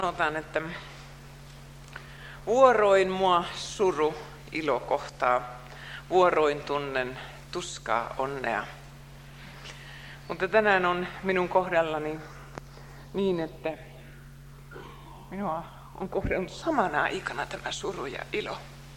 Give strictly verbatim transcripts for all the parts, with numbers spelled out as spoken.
Sanotaan, että vuoroin mua suru ilo kohtaa, vuoroin tunnen tuskaa onnea. Mutta tänään on minun kohdallani niin, että minua on kohdellut samana aikana tämä suru ja ilo.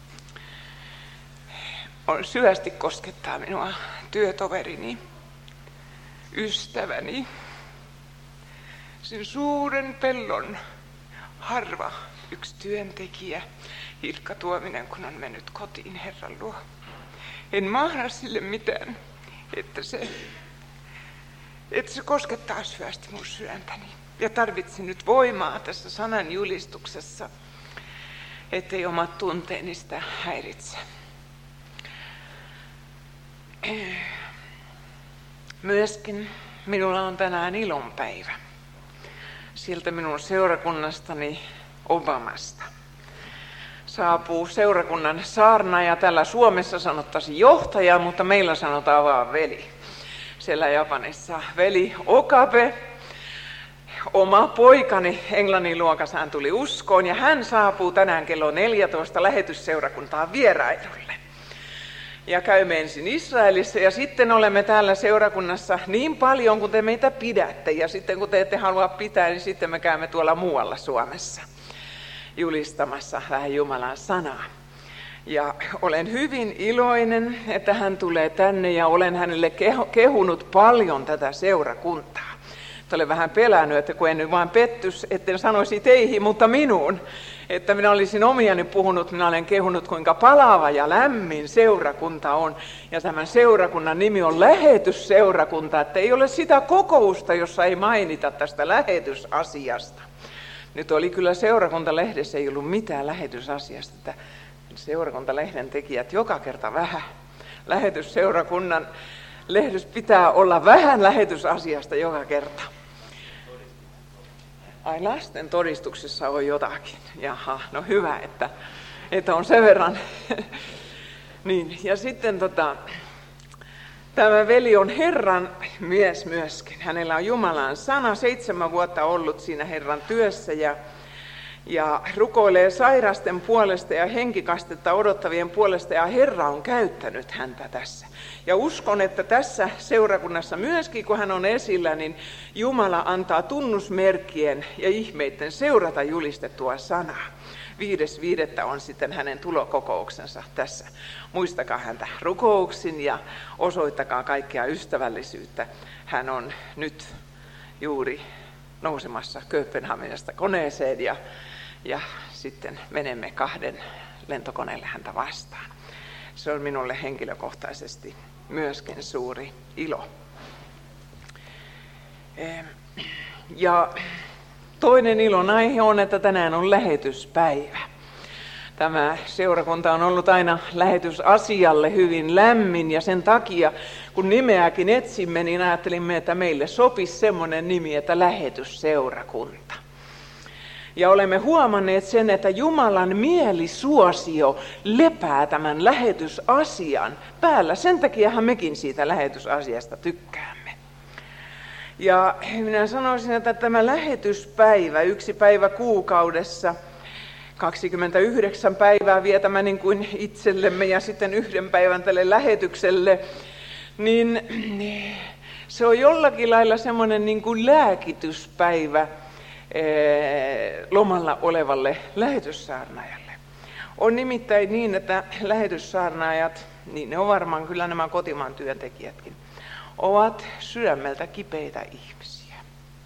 On syvästi koskettaa minua työtoverini, ystäväni, sen suuren pellon harva yksi työntekijä, Hilkka Tuominen, kun on mennyt kotiin Herran luo. En mahda sille mitään, että se, että se koskettaa syvästi mun sydäntäni. Ja tarvitsin nyt voimaa tässä sanan julistuksessa, ettei omat tunteeni sitä häiritse. Myöskin minulla on tänään ilonpäivä. Sieltä minun seurakunnastani Obamasta saapuu seurakunnan saarnaaja. Täällä Suomessa sanottaisiin johtaja, mutta meillä sanotaan vaan veli. Siellä Japanissa veli Okabe, oma poikani englannin luokassa, hän tuli uskoon ja hän saapuu tänään kello neljätoista lähetysseurakuntaan vierailulle. Ja käymme ensin Israelissa ja sitten olemme täällä seurakunnassa niin paljon kuin te meitä pidätte. Ja sitten kun te ette halua pitää, niin sitten me käymme tuolla muualla Suomessa julistamassa vähän Jumalan sanaa. Ja olen hyvin iloinen, että hän tulee tänne ja olen hänelle kehunut paljon tätä seurakuntaa. Olen vähän pelännyt, että kun en nyt vain pettys, etten sanoisi teihin, mutta minuun. Että minä olisin omiani puhunut, minä olen kehunut, kuinka palava ja lämmin seurakunta on. Ja tämän seurakunnan nimi on lähetysseurakunta, että ei ole sitä kokousta, jossa ei mainita tästä lähetysasiasta. Nyt oli kyllä seurakuntalehdessä, ei ollut mitään lähetysasiasta, että seurakuntalehden tekijät joka kerta vähän. Lähetysseurakunnan lehdys pitää olla vähän lähetysasiasta joka kerta. Ai, lasten todistuksessa on jotakin. Jaha, no hyvä, että, että on sen verran. Niin, ja sitten tota, tämä veli on Herran mies myöskin. Hänellä on Jumalan sana, seitsemän vuotta ollut siinä Herran työssä ja, ja rukoilee sairasten puolesta ja henkikastetta odottavien puolesta ja Herra on käyttänyt häntä tässä. Ja uskon, että tässä seurakunnassa myöskin, kun hän on esillä, niin Jumala antaa tunnusmerkkien ja ihmeiden seurata julistettua sanaa. Viides viidettä on sitten hänen tulokokouksensa tässä. Muistakaa häntä rukouksin ja osoittakaa kaikkea ystävällisyyttä. Hän on nyt juuri nousemassa Kööpenhaminasta koneeseen ja, ja sitten menemme kahden lentokoneelle häntä vastaan. Se on minulle henkilökohtaisesti myöskin suuri ilo. Ja toinen ilon aihe on, että tänään on lähetyspäivä. Tämä seurakunta on ollut aina lähetysasialle hyvin lämmin ja sen takia, kun nimeäkin etsimme, niin ajattelimme, että meille sopisi semmoinen nimi, että lähetysseurakunta. Ja olemme huomanneet sen, että Jumalan mielisuosio lepää tämän lähetysasian päällä. Sen takiahan mekin siitä lähetysasiasta tykkäämme. Ja minä sanoisin, että tämä lähetyspäivä, yksi päivä kuukaudessa, kaksikymmentäyhdeksän päivää vietämä niin kuin itsellemme ja sitten yhden päivän tälle lähetykselle, niin se on jollakin lailla semmoinen niin kuin lääkityspäivä lomalla olevalle lähetyssaarnaajalle. On nimittäin niin, että lähetyssaarnaajat, niin ne on varmaan kyllä nämä kotimaan työntekijätkin, ovat sydämeltä kipeitä ihmisiä.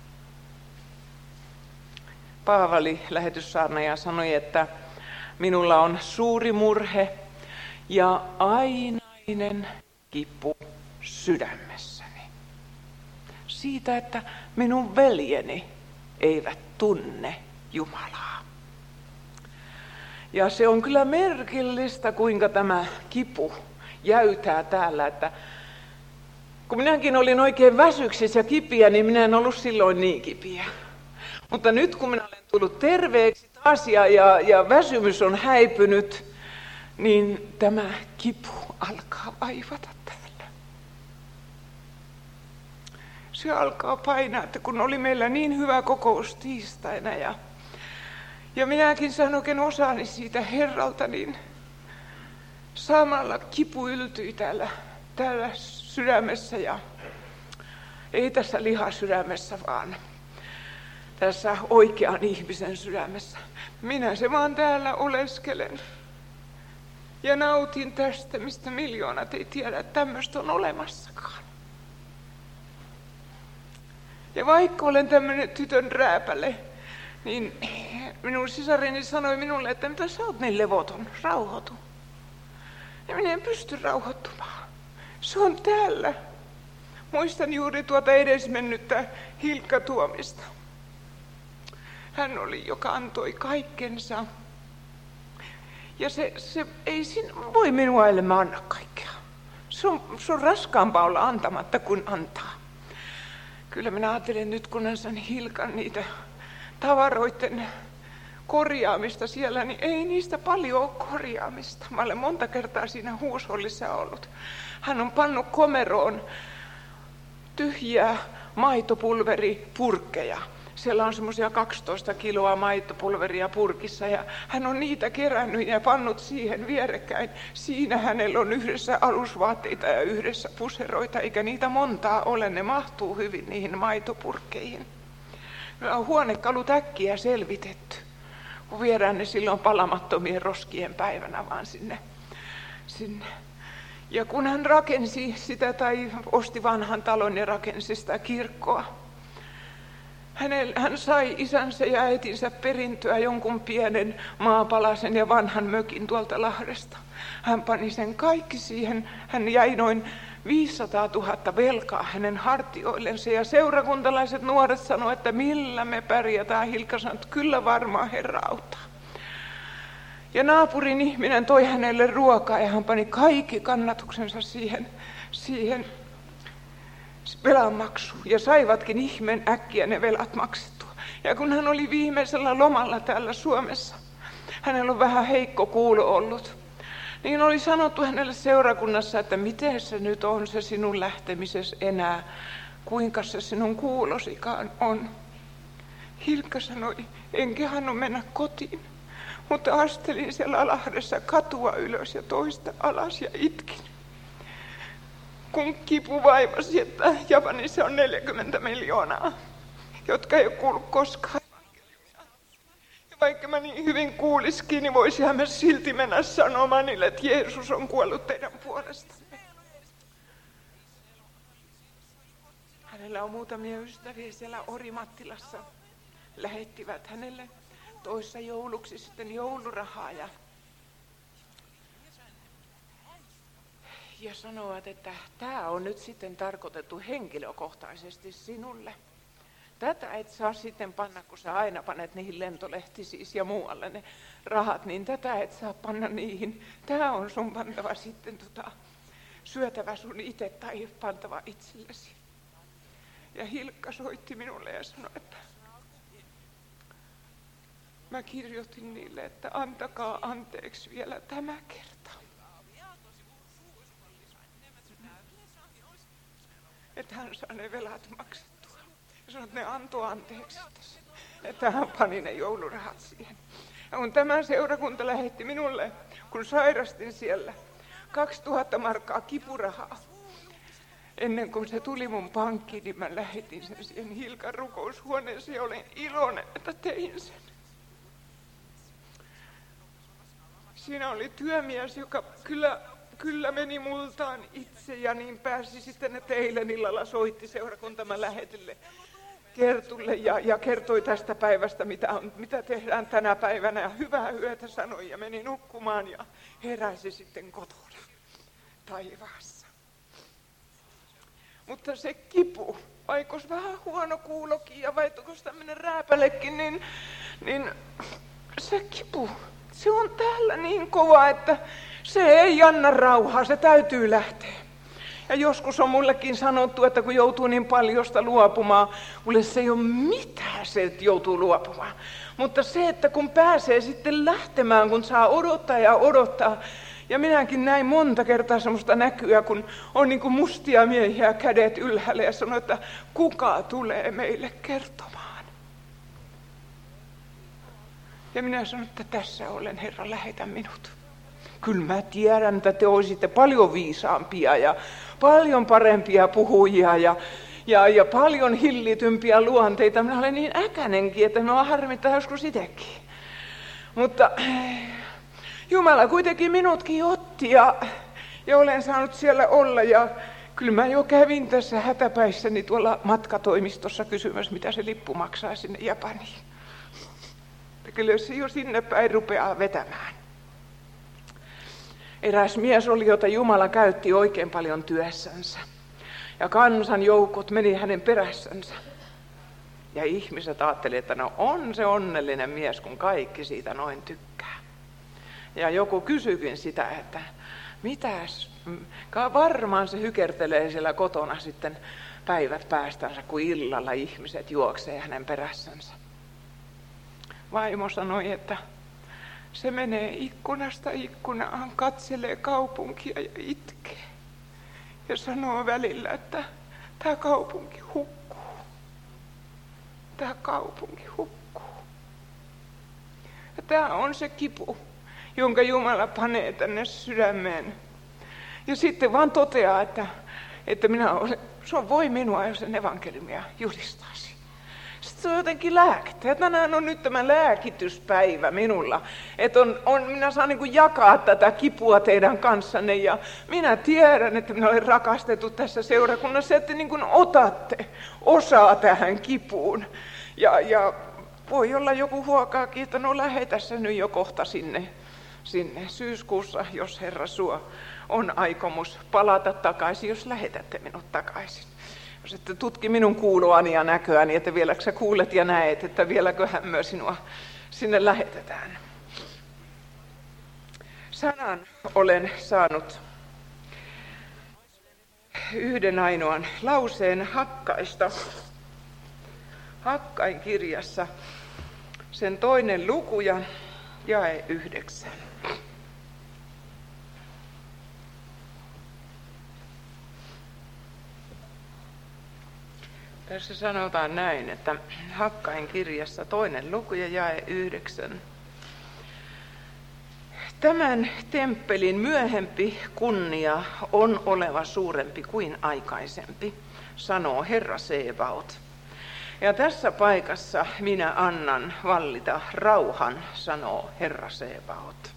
Paavali lähetyssaarnaaja sanoi, että minulla on suuri murhe ja ainainen kipu sydämessäni. Siitä, että minun veljeni eivät tunne Jumalaa. Ja se on kyllä merkillistä, kuinka tämä kipu jäytää täällä, että kun minäkin olin oikein väsyksissä ja kipiä, niin minä en ollut silloin niin kipiä. Mutta nyt kun minä olen tullut terveeksi taas ja, ja, ja väsymys on häipynyt, niin tämä kipu alkaa vaivata täällä. Se alkaa painaa, että kun oli meillä niin hyvä kokous tiistaina ja Ja minäkin sain oikein osani siitä Herralta, niin samalla kipu yltyi täällä, täällä sydämessä ja ei tässä lihasydämessä, vaan tässä oikean ihmisen sydämessä. Minä se vaan täällä oleskelen ja nautin tästä, mistä miljoonat ei tiedä, että tämmöistä on olemassakaan. Ja vaikka olen tämmöinen tytön rääpäle, niin minun sisareni sanoi minulle, että mitä sä oot niin levoton, rauhoitu. Ja minä en pysty rauhoittumaan. Se on täällä. Muistan juuri tuota edesmennyttä Hilkka Tuomista. Hän oli, joka antoi kaikkensa. Ja se, se ei siinä voi minua elämä anna kaikkea. Se on, se on raskaampaa olla antamatta kuin antaa. Kyllä minä ajattelen nyt, kun sen Hilkan niitä tavaroiden korjaamista siellä, niin ei niistä paljon ole korjaamista. Mä olen monta kertaa siinä huushollissa ollut. Hän on pannut komeroon tyhjiä maitopulveripurkkeja. Siellä on semmoisia kaksitoista kiloa maitopulveria purkissa ja hän on niitä kerännyt ja pannut siihen vierekkäin. Siinä hänellä on yhdessä alusvaatteita ja yhdessä puseroita, eikä niitä montaa ole. Ne mahtuu hyvin niihin maitopurkkeihin. Meillä on huonekalut äkkiä selvitetty, kun viedään ne silloin palamattomien roskien päivänä vaan sinne. sinne. Ja kun hän rakensi sitä tai osti vanhan talon ja rakensi sitä kirkkoa, hän sai isänsä ja äitinsä perintöä jonkun pienen maapalasen ja vanhan mökin tuolta Lahdesta. Hän pani sen kaikki siihen. Hän jäi noin viisisataatuhatta velkaa hänen hartioillensa ja seurakuntalaiset nuoret sanoivat, että millä me pärjätään. Hilkka sanoi, että kyllä varmaan Herra auttaa. Ja naapurin ihminen toi hänelle ruokaa ja hän pani kaikki kannatuksensa siihen, siihen velanmaksuun. Ja saivatkin ihmeen äkkiä ne velat maksettua. Ja kun hän oli viimeisellä lomalla täällä Suomessa, hänellä on vähän heikko kuulo ollut, niin oli sanottu hänelle seurakunnassa, että miten se nyt on se sinun lähtemisesi enää, kuinka se sinun kuulosikaan on. Hilkka sanoi, en kehannut mennä kotiin, mutta astelin siellä Lahdessa katua ylös ja toista alas ja itkin. Kun kipu vaivasi, että Japanissa on neljäkymmentä miljoonaa, jotka ei ole kuullut koskaan. Ja vaikka mä niin hyvin kuuliskin, niin voisinhan mä silti mennä sanomaan niille, että Jeesus on kuollut teidän puolestanne. Hänellä on muutamia ystäviä siellä Orimattilassa. Lähettivät hänelle toissa jouluksi sitten joulurahaa ja Ja sanovat, että tämä on nyt sitten tarkoitettu henkilökohtaisesti sinulle. Tätä et saa sitten panna, kun sä aina panet niihin lentolehtisiin ja muualle ne rahat, niin tätä et saa panna niihin. Tämä on sun pantava sitten tota, syötävä sun itse tai pantava itsellesi. Ja Hilkka soitti minulle ja sanoi, että mä kirjoitin niille, että antakaa anteeksi vielä tämä kerta. Että hän saa ne velat maksettua. Ja sanoi, että ne antoi anteeksi. Että hän pani ne joulurahat siihen. Ja kun tämä seurakunta lähetti minulle, kun sairastin siellä, kaksituhatta markkaa kipurahaa. Ennen kuin se tuli mun pankkiin, niin mä lähetin sen siihen Hilkan rukoushuoneeseen ja olin iloinen, että tein sen. Siinä oli työmies, joka kyllä... Kyllä meni multaan itse ja niin pääsi sitten, että eilen illalla soitti seurakuntamme lähetille Kertulle ja, ja kertoi tästä päivästä, mitä, on, mitä tehdään tänä päivänä. Ja hyvää yötä sanoi ja meni nukkumaan ja heräsi sitten kotona taivaassa. Mutta se kipu, vaikos vähän huono kuulokin ja vaikos tämmöinen rääpälekin, niin, niin se kipu, se on täällä niin kova, että se ei anna rauhaa, se täytyy lähteä. Ja joskus on mullekin sanottu, että kun joutuu niin paljosta luopumaan, mulle se ei ole mitään se, että joutuu luopumaan. Mutta se, että kun pääsee sitten lähtemään, kun saa odottaa ja odottaa. Ja minäkin näin monta kertaa semmoista näkyä, kun on niin kuin mustia miehiä kädet ylhäällä ja sanoo, että kuka tulee meille kertomaan. Ja minä sanoin, että tässä olen, Herra, lähetä minut. Kyllä mä tiedän, että te olisitte paljon viisaampia ja paljon parempia puhujia ja, ja, ja paljon hillitympiä luonteita. Minä olen niin äkänenkin, että minua harmittaa joskus itsekin. Mutta Jumala kuitenkin minutkin otti ja, ja olen saanut siellä olla. Ja kyllä mä jo kävin tässä hätäpäissäni tuolla matkatoimistossa kysymässä, mitä se lippu maksaa sinne Japaniin. Ja kyllä se jo sinne päin rupeaa vetämään. Eräs mies oli, jota Jumala käytti oikein paljon työssänsä. Ja kansanjoukot meni hänen perässänsä. Ja ihmiset ajattelivat, että no on se onnellinen mies, kun kaikki siitä noin tykkää. Ja joku kysyikin sitä, että mitäs, varmaan se hykertelee siellä kotona sitten päivät päästänsä, kun illalla ihmiset juoksee hänen perässänsä. Vaimo sanoi, että se menee ikkunasta ikkunaan, katselee kaupunkia ja itkee. Ja sanoo välillä, että tämä kaupunki hukkuu. Tämä kaupunki hukkuu. Ja tämä on se kipu, jonka Jumala panee tänne sydämeen. Ja sitten vaan toteaa, että, että minä olen, se on voi minua, jos sen evankeliumia julistaisi. Sitten se on jotenkin lääkettä. Ja tänään on nyt tämä lääkityspäivä minulla. Että on, on, minä saan niin kuin jakaa tätä kipua teidän kanssanne. Ja minä tiedän, että minä olen rakastettu tässä seurakunnassa, että niin kuin otatte osaa tähän kipuun. Ja, ja voi olla joku huokaakin, että no lähetä se nyt jo kohta sinne, sinne syyskuussa, jos Herra suo, on aikomus palata takaisin, jos lähetätte minut takaisin. Jos ette tutki minun kuuloani ja näköäni, että vieläkö sä kuulet ja näet, että vieläköhän myös sinua sinne lähetetään. Sanan olen saanut yhden ainoan lauseen Hakkaista. Hakkain kirjassa sen toinen luku ja jae yhdeksän. Tässä sanotaan näin, että Hakkain kirjassa toinen luku ja jae yhdeksän. Tämän temppelin myöhempi kunnia on oleva suurempi kuin aikaisempi, sanoo Herra Sebaot. Ja tässä paikassa minä annan vallita rauhan, sanoo Herra Sebaot.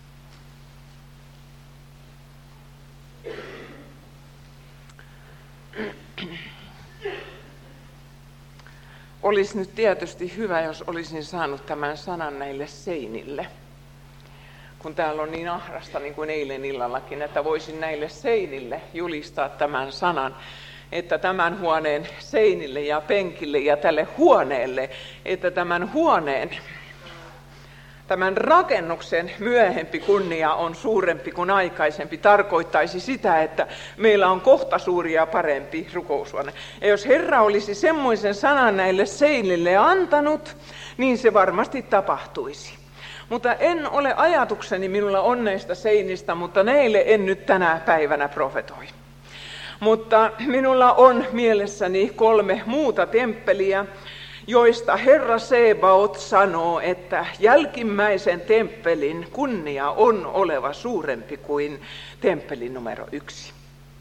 Olisi nyt tietysti hyvä, jos olisin saanut tämän sanan näille seinille. Kun täällä on niin ahdasta, niin kuin eilen illallakin, että voisin näille seinille julistaa tämän sanan. Että tämän huoneen seinille ja penkille ja tälle huoneelle, että tämän huoneen, tämän rakennuksen myöhempi kunnia on suurempi kuin aikaisempi, tarkoittaisi sitä, että meillä on kohta suuri ja parempi rukoushuone. Ja jos Herra olisi semmoisen sanan näille seinille antanut, niin se varmasti tapahtuisi. Mutta en ole ajatukseni, minulla on näistä seinistä, mutta neille en nyt tänä päivänä profetoi. Mutta minulla on mielessäni kolme muuta temppeliä, joista Herra Sebaot sanoo, että jälkimmäisen temppelin kunnia on oleva suurempi kuin temppelin numero yksi.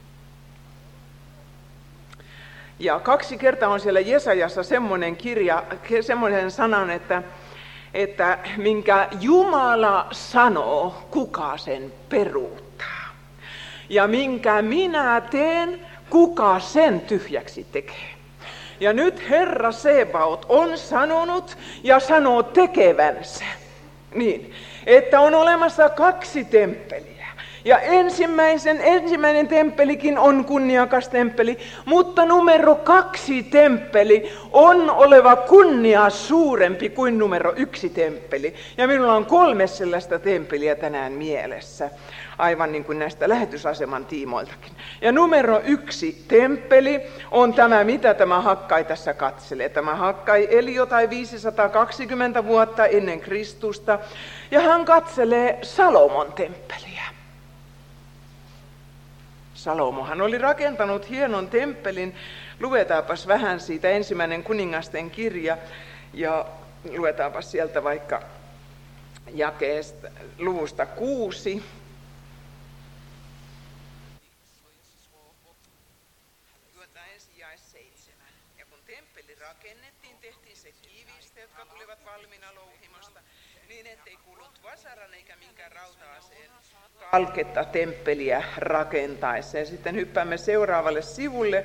Ja kaksi kertaa on siellä Jesajassa semmoinen kirja, semmoinen sanan, että, että minkä Jumala sanoo, kuka sen peruuttaa. Ja minkä minä teen, kuka sen tyhjäksi tekee. Ja nyt Herra Sebaot on sanonut ja sanoo tekevänsä niin, että on olemassa kaksi temppeliä. Ja ensimmäisen, ensimmäinen temppelikin on kunniakas temppeli, mutta numero kaksi temppeli on oleva kunnia suurempi kuin numero yksi temppeli. Ja minulla on kolme sellaista temppeliä tänään mielessä, aivan niin kuin näistä lähetysaseman tiimoiltakin. Ja numero yksi temppeli on tämä, mitä tämä Hakkai tässä katselee. Tämä Hakkai eli jotain viisisataakaksikymmentä vuotta ennen Kristusta, ja hän katselee Salomon temppeliä. Salomohan oli rakentanut hienon temppelin. Luetaanpas vähän siitä, ensimmäinen kuningasten kirja, ja luetaanpas sieltä vaikka jakeesta, luvusta kuusi. Ja kun temppeli rakennettiin, tehtiin se kivistä, jotka tulivat valmiina louhimosta, niin ettei kulut vasaran eikä minkään rauta-aseen kalketta temppeliä rakentaessa. Ja sitten hyppäämme seuraavalle sivulle.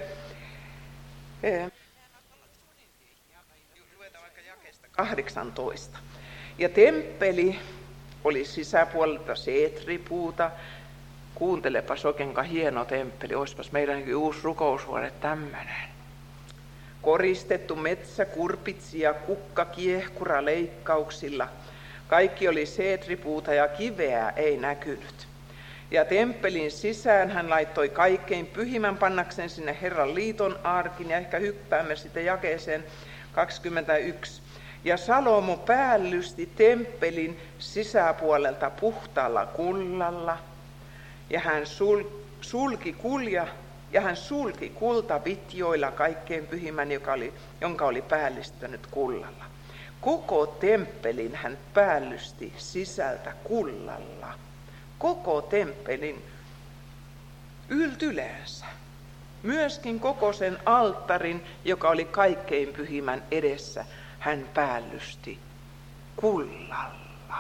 Luetaan vaikka jakeesta kahdeksantoista. Ja temppeli oli sisäpuolelta seetripuuta. Kuuntelepas oikeinka hieno temppeli, olisipas meidänkin uusi rukoushuone tämmöinen. Koristettu metsäkurpitsi ja kukkakiehkura leikkauksilla. Kaikki oli seetripuuta ja kiveä ei näkynyt. Ja temppelin sisään hän laittoi kaikkein pyhimmän pannakseen sinne Herran liiton arkin, ja ehkä hyppäämme sitten jakeeseen kaksikymmentäyksi. Ja Salomo päällysti temppelin sisäpuolelta puhtaalla kullalla, ja hän sul, sulki kulja, ja hän sulki kultavitjoilla kaikkein pyhimmän, joka oli, jonka oli päällystänyt kullalla. Koko temppelin hän päällysti sisältä kullalla. Koko temppelin yltyleensä. Myöskin koko sen alttarin, joka oli kaikkein pyhimmän edessä, hän päällysti kullalla.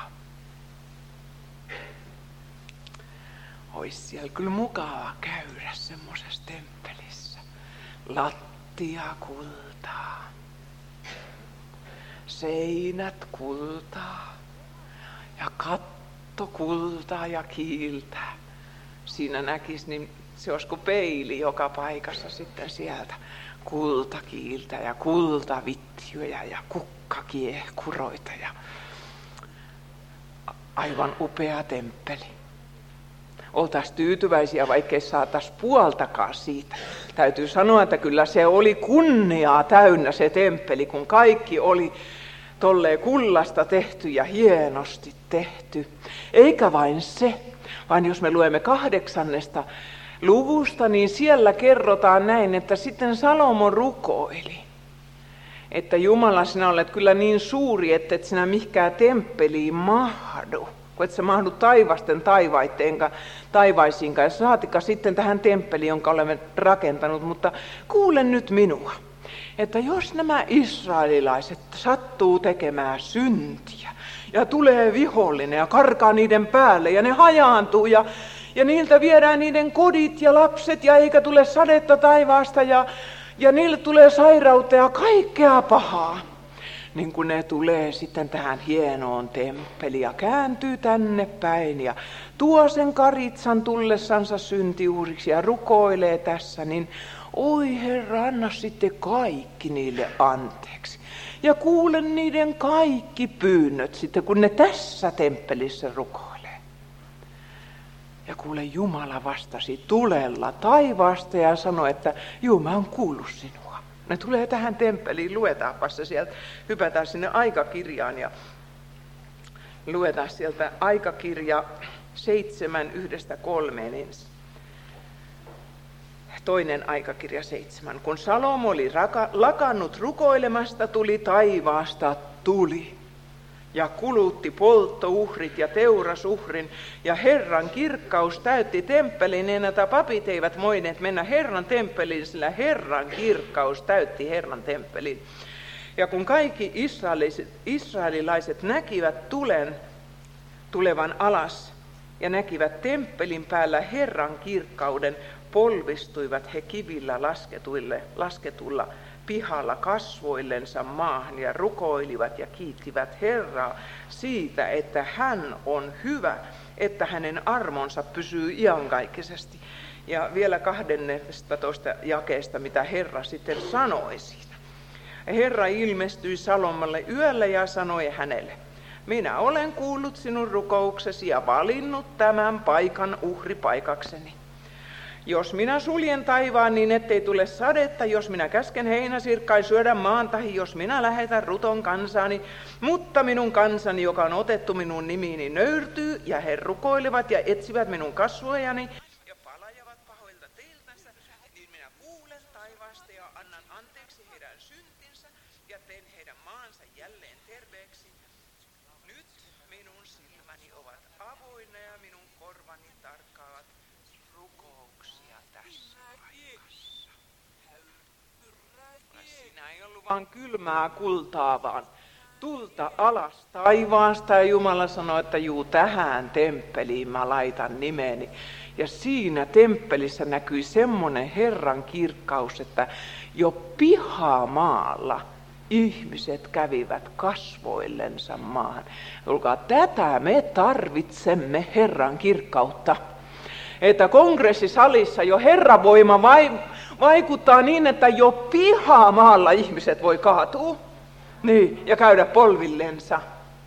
Ois siellä kyllä mukava käydä semmoisessa temppelissä. Lattia kultaa, seinät kultaa ja katto kultaa ja kiiltää. Siinä näkisi, niin se olisi kuin peili joka paikassa sitten sieltä. Kultakiiltä ja kultavitjuja ja kukkakiehkuroita ja aivan upea temppeli. Oltaisiin tyytyväisiä, vaikkei saataisiin puoltakaan siitä. Täytyy sanoa, että kyllä se oli kunniaa täynnä se temppeli, kun kaikki oli tolleen kullasta tehty ja hienosti tehty. Eikä vain se, vaan jos me luemme kahdeksannesta luvusta, niin siellä kerrotaan näin, että sitten Salomo rukoili, että Jumala, sinä olet kyllä niin suuri, että et sinä mihinkään temppeliin mahdu, kun et sä mahdu taivasten taivaitteen taivaisiinkaan, ja saatika sitten tähän temppeliin, jonka olemme rakentanut, mutta kuule nyt minua, että jos nämä israelilaiset sattuu tekemään syntiä, ja tulee vihollinen ja karkaa niiden päälle, ja ne hajaantuu, ja Ja niiltä viedään niiden kodit ja lapset, ja eikä tule sadetta taivaasta, ja, ja niille tulee sairautta ja kaikkea pahaa. Niin kun ne tulee sitten tähän hienoon temppeliin ja kääntyy tänne päin ja tuo sen karitsan tullessansa syntiuhriksi ja rukoilee tässä, niin oi Herra, anna sitten kaikki niille anteeksi. Ja kuule niiden kaikki pyynnöt sitten, kun ne tässä temppelissä rukoilee. Ja kuule, Jumala vastasi tulella taivaasta ja sanoi, että juu, mä oon kuullut sinua. Ne tulee tähän temppeliin, luetaanpa se sieltä, hypätään sinne aikakirjaan ja luetaan sieltä aikakirja seitsemän yhdestä kolmeen ensin. Toinen aikakirja seitsemän. Kun Salomo oli raka- lakannut rukoilemasta, tuli taivaasta tuli. Ja kulutti polttouhrit ja teurasuhrin, ja Herran kirkkaus täytti temppelin, enää papit eivät moineet mennä Herran temppeliin, sillä Herran kirkkaus täytti Herran temppelin. Ja kun kaikki israelilaiset, israelilaiset näkivät tulen tulevan alas, ja näkivät temppelin päällä Herran kirkkauden, polvistuivat he kivillä lasketuille, lasketulla pihalla kasvoillensa maahan ja rukoilivat ja kiittivät Herraa siitä, että hän on hyvä, että hänen armonsa pysyy iankaikkisesti. Ja vielä kahdennestatoista jakeesta, mitä Herra sitten sanoi siinä. Herra ilmestyi Salomolle yöllä ja sanoi hänelle, minä olen kuullut sinun rukouksesi ja valinnut tämän paikan uhripaikakseni. Jos minä suljen taivaan niin ettei tule sadetta, jos minä käsken heinäsirkkain syödä maan tahi, jos minä lähetän ruton kansaani, mutta minun kansani, joka on otettu minun nimiini, nöyrtyy ja he rukoilevat ja etsivät minun kasvojani ja palajavat pahoilta teiltänsä, niin minä kuulen taivaasta ja annan anteeksi heidän syntinsä ja teen heidän maansa jälleen terveeksi. Nyt minun ei ollut vain kylmää kultaa, vaan tulta alas taivaasta, ja Jumala sanoi, että juu, tähän temppeliin mä laitan nimeni. Ja siinä temppelissä näkyi semmoinen Herran kirkkaus, että jo pihamaalla ihmiset kävivät kasvoillensa maahan. Olkaa, tätä me tarvitsemme, Herran kirkkautta. Että kongressisalissa jo Herran voima vaikuttaa niin, että jo pihamaalla ihmiset voi kaatua. Niin, ja käydä polvillensa.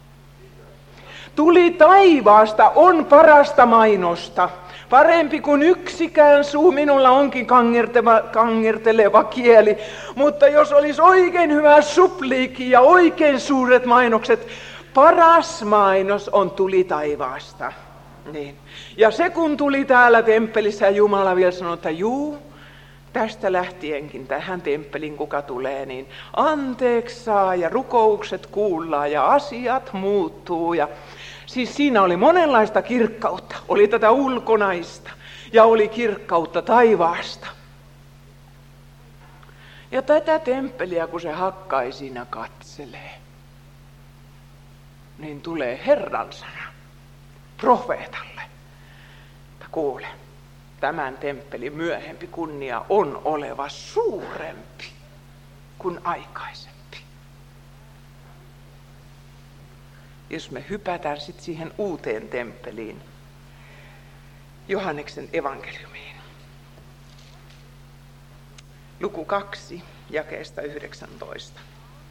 Tuli taivaasta on parasta mainosta. Parempi kuin yksikään suu, minulla onkin kangerteleva kieli. Mutta jos olisi oikein hyvä supliikki ja oikein suuret mainokset, paras mainos on tuli taivaasta. Niin. Ja se kun tuli täällä temppelissä, ja Jumala vielä sanoi, että juu, tästä lähtienkin tähän temppeliin kuka tulee, niin anteeksi saa ja rukoukset kuullaan ja asiat muuttuu. Ja siis siinä oli monenlaista kirkkautta. Oli tätä ulkonaista ja oli kirkkautta taivaasta. Ja tätä temppeliä kun se hakkai siinä katselee, niin tulee Herran sana profeetalle. Kuule, tämän temppelin myöhempi kunnia on oleva suurempi kuin aikaisempi. Jos me hypätään sitten siihen uuteen temppeliin, Johanneksen evankeliumiin. Luku kaksi, jakeesta yhdeksäntoista.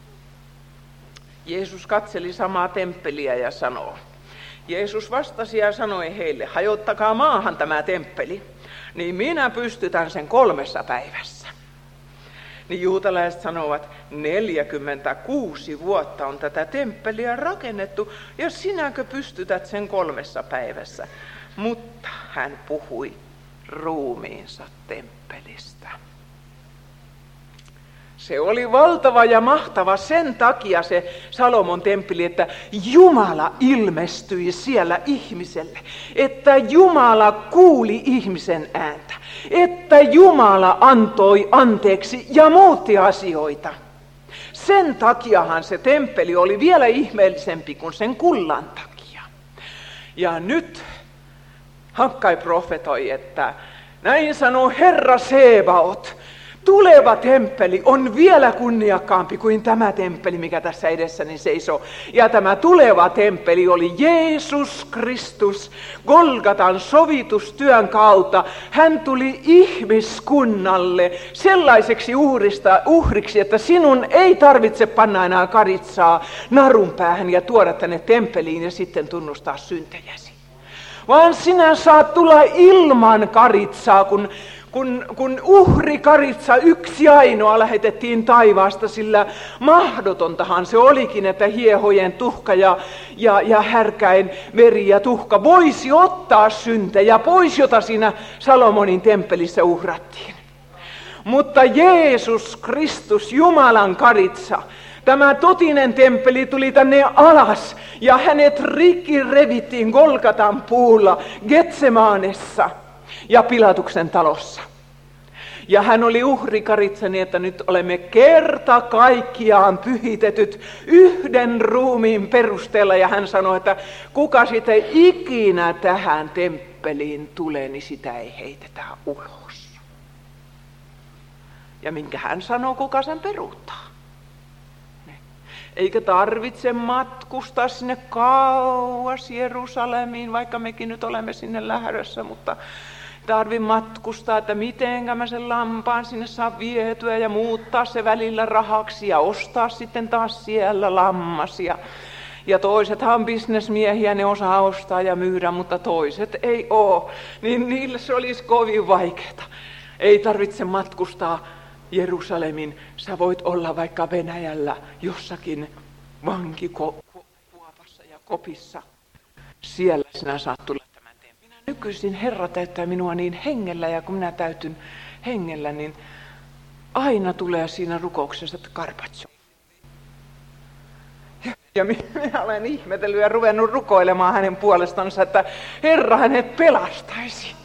Jeesus katseli samaa temppeliä ja sanoo. Jeesus vastasi ja sanoi heille, hajottakaa maahan tämä temppeli, niin minä pystytän sen kolmessa päivässä. Niin juutalaiset sanovat, neljäkymmentäkuusi vuotta on tätä temppeliä rakennettu, ja sinäkö pystytät sen kolmessa päivässä? Mutta hän puhui ruumiinsa temppelistä. Se oli valtava ja mahtava sen takia se Salomon temppeli, että Jumala ilmestyi siellä ihmiselle. Että Jumala kuuli ihmisen ääntä. Että Jumala antoi anteeksi ja muutti asioita. Sen takiahan se temppeli oli vielä ihmeellisempi kuin sen kullan takia. Ja nyt Hakkai profetoi, että näin sanoo Herra Sebaot. Tuleva temppeli on vielä kunniakkaampi kuin tämä temppeli, mikä tässä edessäni seisoo. Ja tämä tuleva temppeli oli Jeesus Kristus Golgatan sovitustyön kautta. Hän tuli ihmiskunnalle sellaiseksi uhrista, uhriksi, että sinun ei tarvitse panna enää karitsaa narun päähän ja tuoda tänne temppeliin ja sitten tunnustaa syntejäsi. Vaan sinä saat tulla ilman karitsaa, kun Kun, kun uhrikaritsa yksi ainoa lähetettiin taivaasta, sillä mahdotontahan se olikin, että hiehojen tuhka ja, ja, ja härkäin veri ja tuhka voisi ottaa syntejä pois, jota siinä Salomonin temppelissä uhrattiin. Mutta Jeesus Kristus, Jumalan karitsa, tämä totinen temppeli tuli tänne alas ja hänet rikki revittiin Golgatan puulla Getsemanessa ja Pilatuksen talossa. Ja hän oli uhrikaritsa niin, että nyt olemme kerta kaikkiaan pyhitetyt yhden ruumiin perusteella. Ja hän sanoi, että kuka sitten ikinä tähän temppeliin tulee, niin sitä ei heitetä ulos. Ja minkä hän sanoo, kuka sen peruuttaa. Eikä tarvitse matkustaa sinne kauas Jerusalemiin, vaikka mekin nyt olemme sinne lähdössä, mutta tarvitse matkustaa, että mitenkä mä sen lampaan sinne saa vietyä ja muuttaa se välillä rahaksi ja ostaa sitten taas siellä lammas. Ja, ja toisethan on bisnesmiehiä, ne osaa ostaa ja myydä, mutta toiset ei oo. Niin niille se olisi kovin vaikeaa. Ei tarvitse matkustaa Jerusalemin, sä voit olla vaikka Venäjällä jossakin vankikuopassa ja kopissa. Siellä sinä saat tulla tämän teen. Minä nykyisin Herra täyttää minua niin hengellä, ja kun minä täytyn hengellä, niin aina tulee siinä rukouksessa, että Karpatso. Ja, ja minä olen ihmetellyt ja ruvennut rukoilemaan hänen puolestansa, että Herra hänet pelastaisi.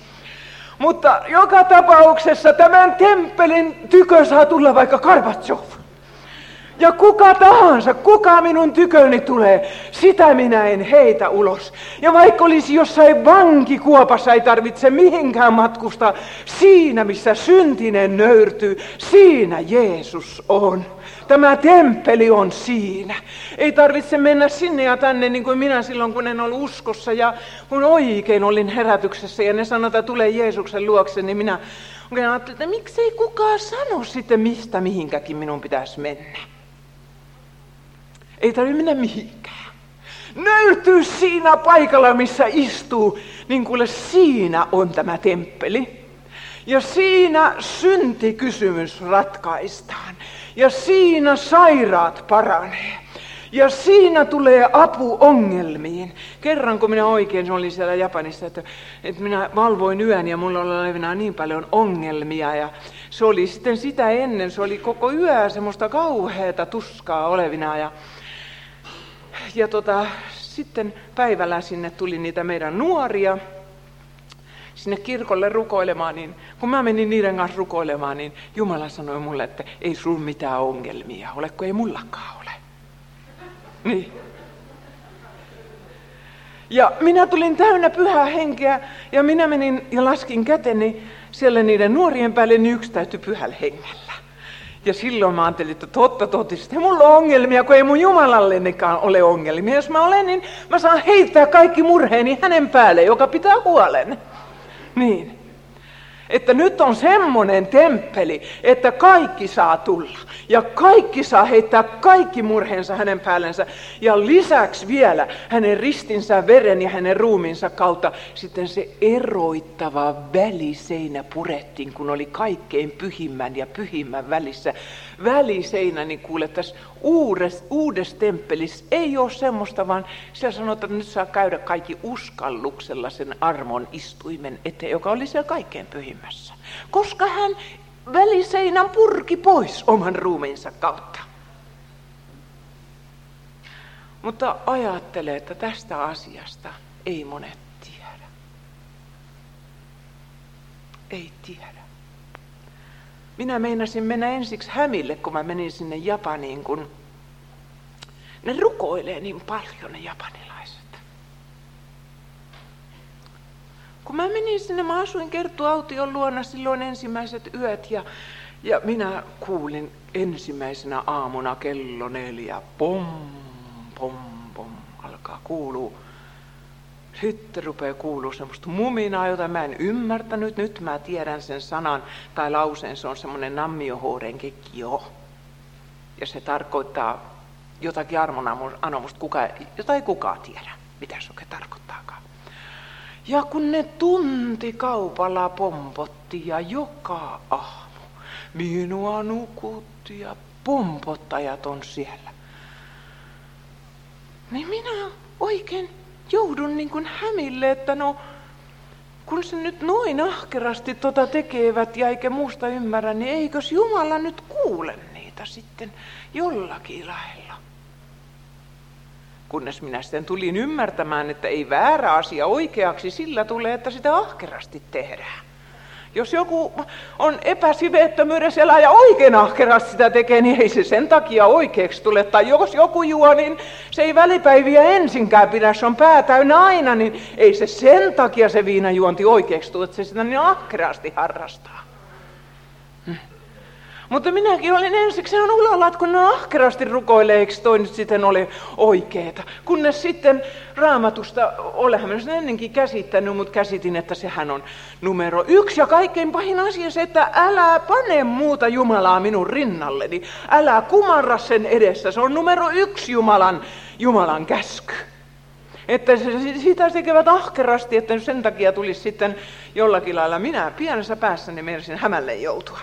Mutta joka tapauksessa tämän temppelin tykö saa tulla vaikka Gorbatšov. Ja kuka tahansa, kuka minun tyköni tulee, sitä minä en heitä ulos. Ja vaikka olisi jossain vankikuopassa, ei tarvitse mihinkään matkustaa. Siinä, missä syntinen nöyrtyy, siinä Jeesus on. Tämä temppeli on siinä. Ei tarvitse mennä sinne ja tänne niin kuin minä silloin, kun en ollut uskossa ja kun oikein olin herätyksessä ja ne sanoivat, että tulee Jeesuksen luokse, niin minä oikein ajattelin, että miksei kukaan sano sitten, mistä mihinkäkin minun pitäisi mennä. Ei tarvitse mennä mihinkään. Nöyrtyy siinä paikalla, missä istuu, niin kuule siinä on tämä temppeli. Ja siinä syntikysymys ratkaistaan. Ja siinä sairaat paranee. Ja siinä tulee apu ongelmiin. Kerran kun minä oikein olin siellä Japanissa, että, että minä valvoin yön ja mulla oli olevinaan niin paljon ongelmia. Ja se oli sitten sitä ennen, se oli koko yö semmoista kauheata tuskaa olevinaan. Ja, ja tota, sitten päivällä sinne tuli niitä meidän nuoria sinne kirkolle rukoilemaan, niin kun mä menin niiden kanssa rukoilemaan, niin Jumala sanoi mulle, että ei sun mitään ongelmia ole, kun ei mullakaan ole. Niin. Ja minä tulin täynnä pyhää henkeä ja minä menin ja laskin käteni siellä niiden nuorien päälle, niin yksi täytyi pyhällä hengellä. Ja silloin mä ajattelin, että totta totisesti, mulla on ongelmia, kun ei mun Jumalallenikaan ole ongelmia. Jos mä olen, niin mä saan heittää kaikki murheeni hänen päälle, joka pitää huolen. Niin. Että nyt on semmoinen temppeli, että kaikki saa tulla. Ja kaikki saa heittää kaikki murheensa hänen päällensä. Ja lisäksi vielä hänen ristinsä, veren ja hänen ruumiinsa kautta sitten se eroittava väliseinä purettiin, kun oli kaikkein pyhimmän ja pyhimmän välissä. Väliseinä, niin kuule, tässä uudessa, uudessa temppelissä ei ole semmoista, vaan siellä sanotaan, että nyt saa käydä kaikki uskalluksella sen armon istuimen eteen, joka oli siellä kaikkein pyhimmässä. Koska hän väliseinän purki pois oman ruumiinsa kautta. Mutta ajattele, että tästä asiasta ei monet tiedä. Ei tiedä. Minä meinasin mennä ensiksi Hämille, kun mä menin sinne Japaniin, kun ne rukoilee niin paljon ne japanilaiset. Kun mä menin sinne, mä asuin Kerttu Aution luona silloin ensimmäiset yöt ja, ja minä kuulin ensimmäisenä aamuna kello neljä, pom, pom, pom, alkaa kuulua. Sitten rupeaa kuulua semmoista muminaa, jota mä en ymmärtänyt. Nyt mä tiedän sen sanan tai lauseen, se on semmoinen nammiohoren kekio. Ja se tarkoittaa jotakin armonanomusta, kuka, jota ei kukaan tiedä, mitä se oikein tarkoittaakaan. Ja kun ne tuntikaupalla pompotti ja joka aamu minua nukutti ja pompottajat on siellä, niin minä oikein joudun niin kuin hämille, että no, kun se nyt noin ahkerasti tota tekevät ja eikä muusta ymmärrä, niin eikös Jumala nyt kuule niitä sitten jollakin lailla. Kunnes minä sitten tulin ymmärtämään, että ei väärä asia oikeaksi sillä tulee, että sitä ahkerasti tehdään. Jos joku on epäsiveettömyydessä elää ja oikein ahkerasti sitä tekee, niin ei se sen takia oikeaksi tule. Tai jos joku juo, niin se ei välipäiviä ensinkään pidä, se on pää täynnä aina, niin ei se sen takia se viinajuonti oikeaksi tule, että se sitä niin ahkerasti harrastaa. Hmm. Mutta minäkin olin ensiksi ihan ulalla, että kun ne ahkerasti rukoilee, eikö toi nyt sitten ole oikeeta. Kunnes sitten Raamatusta, olehan minä sen ennenkin käsittänyt, mutta käsitin, että sehän on numero yksi. Ja kaikkein pahin asia se, että älä pane muuta Jumalaa minun rinnalleni. Älä kumarra sen edessä, se on numero yksi Jumalan, Jumalan käsky. Että sitä tekevät ahkerasti, että sen takia tulisi sitten jollakin lailla minä pienessä päässäni meinasin hämälle joutua.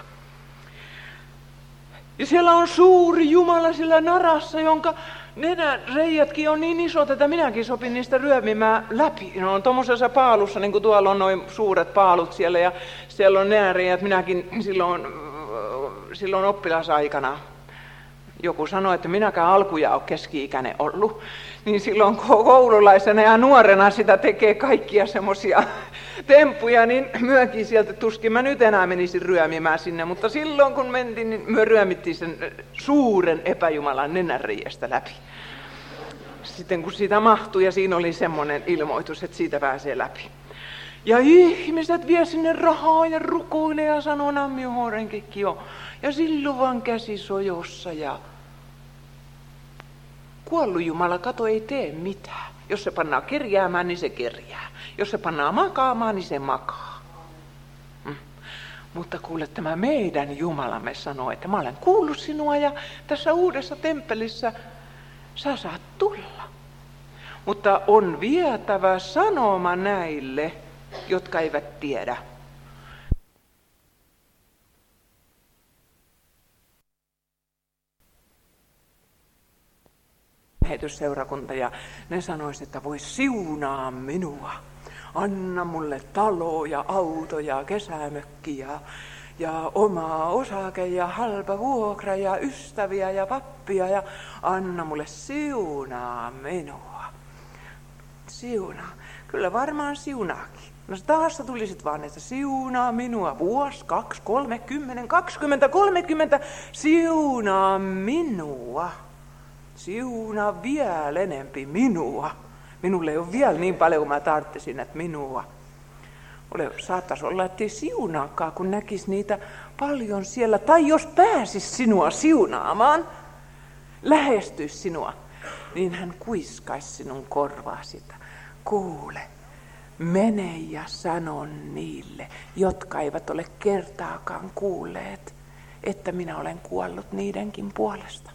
Ja siellä on suuri Jumala sillä narassa, jonka nenäreijätkin on niin isot, että minäkin sopin niistä ryömimään läpi. Ne on tuommoisessa paalussa, niin kuin tuolla on noin suuret paalut siellä, ja siellä on nenäreijät. Minäkin silloin, silloin oppilasaikana joku sanoi, että minäkään alkuja ole keski-ikäinen ollut, niin silloin koululaisena ja nuorena sitä tekee kaikkia semmoisia temppuja, niin myökin sieltä tuskin mä nyt enää menisin ryömimään sinne, mutta silloin kun mentiin, niin me ryömittiin sen suuren epäjumalan nenänreiästä läpi. Sitten kun siitä mahtui ja siinä oli semmoinen ilmoitus, että siitä pääsee läpi. Ja ihmiset vie sinne rahaa ja rukoilee ja sanoo nammiohorenkin jo. Ja silloin vaan käsi sojossa ja kuollut Jumala, kato, ei tee mitään. Jos se pannaan kerjäämään, niin se kerjää. Jos se pannaan makaamaan, niin se makaa. Mm. Mutta kuule, tämä meidän Jumalamme sanoo, että mä olen kuullut sinua ja tässä uudessa temppelissä sä saat tulla. Mutta on vietävä sanoma näille, jotka eivät tiedä. Lähetysseurakunta ja ne sanoisi, että voi siunaa minua. Anna mulle talo ja auto ja kesämökki ja, ja oma osake ja halpa vuokra ja ystäviä ja pappia ja anna mulle siunaa minua. Siunaa. Kyllä varmaan siunaakin. No taas tulisit vaan, että siunaa minua vuosi, kaksi, kolme, kymmenen, kaksikymmentä, kolmekymmentä. Siunaa minua. Siunaa vielä enempi minua. Minulle ei ole vielä niin paljon, kuin mä tarttisin, että minua. Ole, saattaisi olla, ettei siunaakaan, kun näkisi niitä paljon siellä. Tai jos pääsis sinua siunaamaan, lähestyisi sinua, niin hän kuiskaisi sinun korvaasi sitä. Kuule, mene ja sano niille, jotka eivät ole kertaakaan kuulleet, että minä olen kuollut niidenkin puolesta.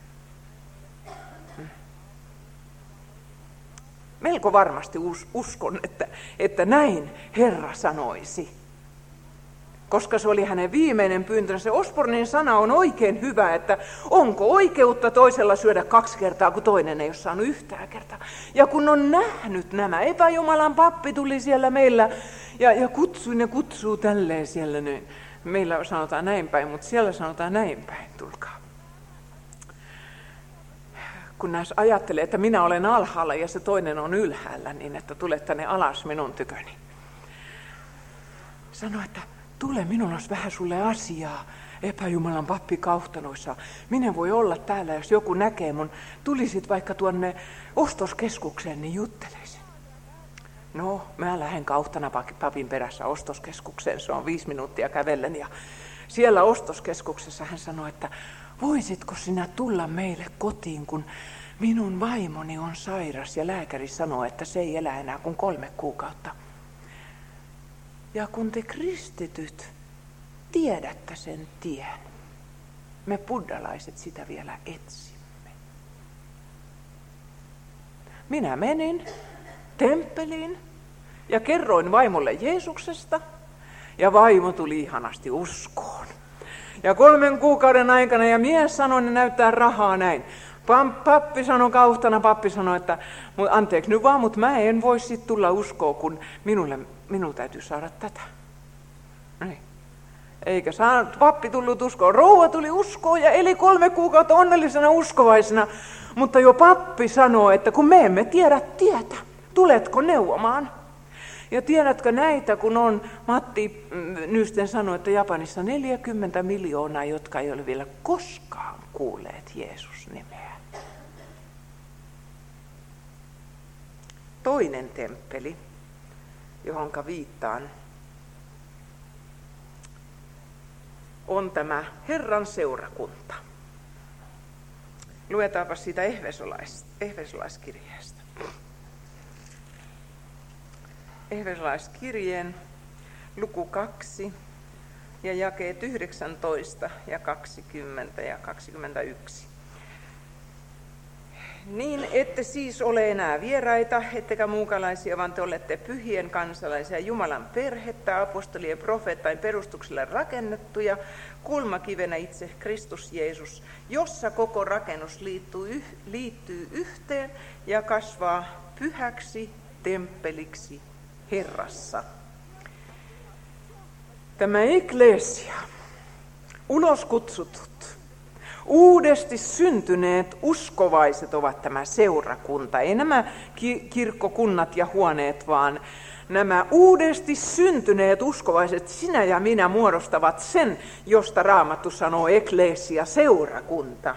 Melko varmasti uskon, että, että näin Herra sanoisi. Koska se oli hänen viimeinen pyyntönsä. Se Osbornin sana on oikein hyvä, että onko oikeutta toisella syödä kaksi kertaa, kun toinen ei ole saanut yhtään kertaa. Ja kun on nähnyt nämä, epäjumalan pappi tuli siellä meillä ja, ja kutsui ne kutsuu tälleen siellä. Niin meillä sanotaan näin päin, mutta siellä sanotaan näin päin, tulkaa. Kun näissä ajattelee, että minä olen alhaalla ja se toinen on ylhäällä, niin että tule tänne alas minun tyköni. Sano, että tule, minulla olisi vähän sulle asiaa, epäjumalan pappi Kauhtanoissa. Minä voi olla täällä, jos joku näkee mun. Tulisit vaikka tuonne ostoskeskukseen, niin juttelisin. No, mä lähden Kauhtana papin perässä ostoskeskukseen, se on viisi minuuttia kävellen. Ja siellä ostoskeskuksessa hän sanoi, että voisitko sinä tulla meille kotiin, kun minun vaimoni on sairas ja lääkäri sanoo, että se ei elä enää kuin kolme kuukautta. Ja kun te kristityt tiedätte sen tien, me buddhalaiset sitä vielä etsimme. Minä menin temppeliin ja kerroin vaimolle Jeesuksesta ja vaimo tuli ihanasti uskoon. Ja kolmen kuukauden aikana ja mies sanoi, että näyttää rahaa näin. Pappi sanoi Kauhtana, pappi sanoi, että anteeksi nyt vaan, mutta mä en voi sit tulla uskoon, kun minulle, minulle täytyy saada tätä. Niin. Eikä saanut pappi tullut uskoon. Rouva tuli uskoon ja eli kolme kuukautta onnellisena uskovaisena. Mutta jo pappi sanoo, että kun me emme tiedä tietä, tuletko neuvomaan? Ja tiedätkö näitä, kun on, Matti Nysten sanoi, että Japanissa neljäkymmentä miljoonaa, jotka ei ole vielä koskaan kuulleet Jeesus-nimeä. Toinen temppeli, johonka viittaan, on tämä Herran seurakunta. Luetaanpa siitä Efesolais, Efesolaiskirjeestä. Efesolaiskirjeen luku kaksi ja jakeet yhdeksäntoista ja kaksikymmentä ja kaksikymmentäyksi. Niin ette siis ole enää vieraita, ettekä muukalaisia, vaan te olette pyhien kansalaisia, Jumalan perhettä, apostolien profeettain perustukselle rakennettuja, kulmakivenä itse Kristus Jeesus, jossa koko rakennus liittyy, liittyy yhteen ja kasvaa pyhäksi temppeliksi Herrassa. Tämä eklesia, ulos kutsutut, Uudesti syntyneet uskovaiset ovat tämä seurakunta. Ei nämä ki- kirkkokunnat ja huoneet, vaan nämä uudesti syntyneet uskovaiset, sinä ja minä, muodostavat sen, josta Raamattu sanoo eklesia, seurakunta.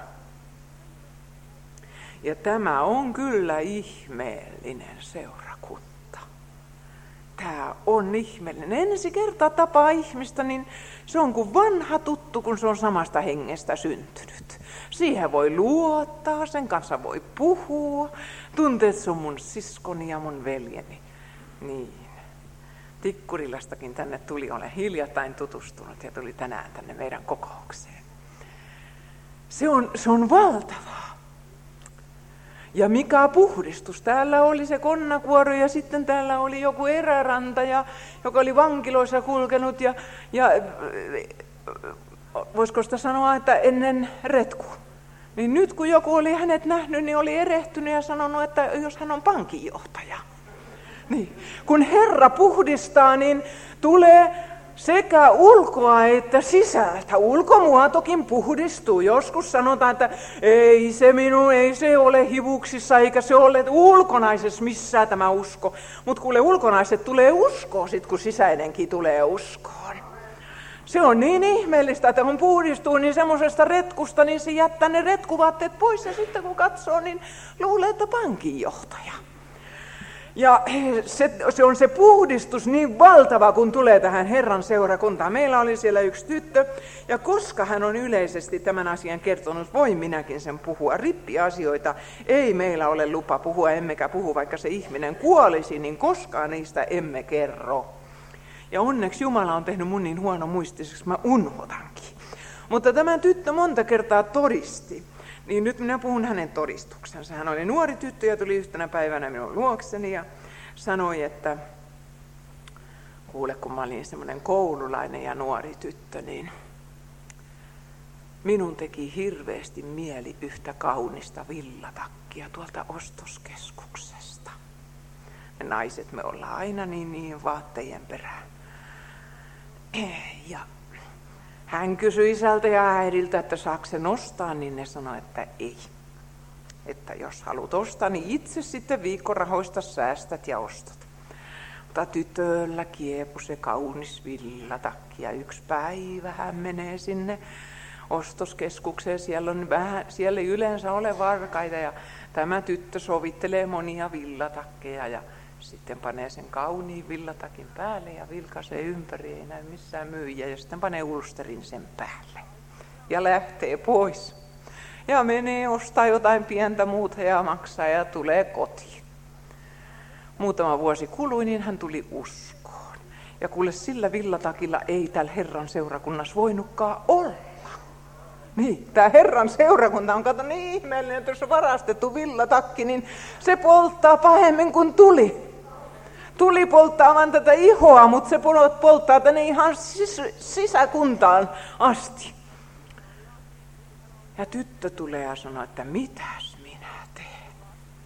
Ja tämä on kyllä ihmeellinen seurakunta. Tämä on ihmeellinen. Ensi kertaa tapaa ihmistä, niin se on kuin vanha tuttu, kun se on samasta hengestä syntynyt. Siihen voi luottaa, sen kanssa voi puhua. Tuntee, että se on mun siskoni ja mun veljeni. Niin. Tikkurilastakin tänne tuli, olen hiljattain tutustunut ja tuli tänään tänne meidän kokoukseen. Se on, se on valtavaa. Ja mikä puhdistus. Täällä oli se konnakuoro ja sitten täällä oli joku erärantaja, joka oli vankiloissa kulkenut. Ja, ja voisiko sitä sanoa, että ennen retkua. Niin nyt kun joku oli hänet nähnyt, niin oli erehtynyt ja sanonut, että jos hän on pankinjohtaja. Niin. Kun Herra puhdistaa, niin tulee sekä ulkoa että sisältä. Ulkomuotokin puhdistuu. Joskus sanotaan, että ei se minun, ei se ole hivuksissa, eikä se ole ulkonaisessa missään tämä usko. Mutta kuule, ulkonaiset tulee uskoon, sit kun sisäinenkin tulee uskoon. Se on niin ihmeellistä, että kun puhdistuu niin semmoisesta retkusta, niin se jättää ne retkuvaatteet pois. Ja sitten kun katsoo, niin luulee, että pankinjohtaja. Ja se, se on se puhdistus niin valtava, kun tulee tähän Herran seurakuntaan. Meillä oli siellä yksi tyttö, ja koska hän on yleisesti tämän asian kertonut, voin minäkin sen puhua. Rippiasioita ei meillä ole lupa puhua, emmekä puhu, vaikka se ihminen kuolisi, niin koskaan niistä emme kerro. Ja onneksi Jumala on tehnyt mun niin huono muistiseksi, mä unohdankin. Mutta tämä tyttö monta kertaa todisti. Niin nyt minä puhun hänen todistuksensa. Hän oli nuori tyttö ja tuli yhtenä päivänä minun luokseni ja sanoi, että kuule, kun mä olin semmoinen koululainen ja nuori tyttö, niin minun teki hirveästi mieli yhtä kaunista villatakkia tuolta ostoskeskuksesta. Me naiset, me ollaan aina niin, niin vaatteiden perään. Ja hän kysyi isältä ja äidiltä, että saako se nostaa, niin ne sanoi, että ei. Että jos haluat ostaa, niin itse sitten viikkorahoista säästät ja ostat. Mutta tytöllä kiepu se kaunis villatakki ja yksi päivä hän menee sinne ostoskeskukseen. Siellä, on vähän, siellä ei yleensä ole varkaita ja tämä tyttö sovittelee monia villatakkeja ja sitten panee sen kauniin villatakin päälle ja vilkaisee ympäri, ei näy missään myyjä, ja sitten panee ulsterin sen päälle. Ja lähtee pois. Ja menee ostaa jotain pientä muuta ja maksaa ja tulee kotiin. Muutama vuosi kului, niin hän tuli uskoon. Ja kuule, sillä villatakilla ei täällä Herran seurakunnassa voinutkaan olla. Niin, tämä Herran seurakunta on, kato, niin ihmeellinen, että jos on varastettu villatakki, niin se polttaa pahemmin kuin tuli. Tuli polttaamaan tätä ihoa, mutta se polttaa tänne ihan sis- sisäkuntaan asti. Ja tyttö tulee ja sanoo, että mitäs minä teen?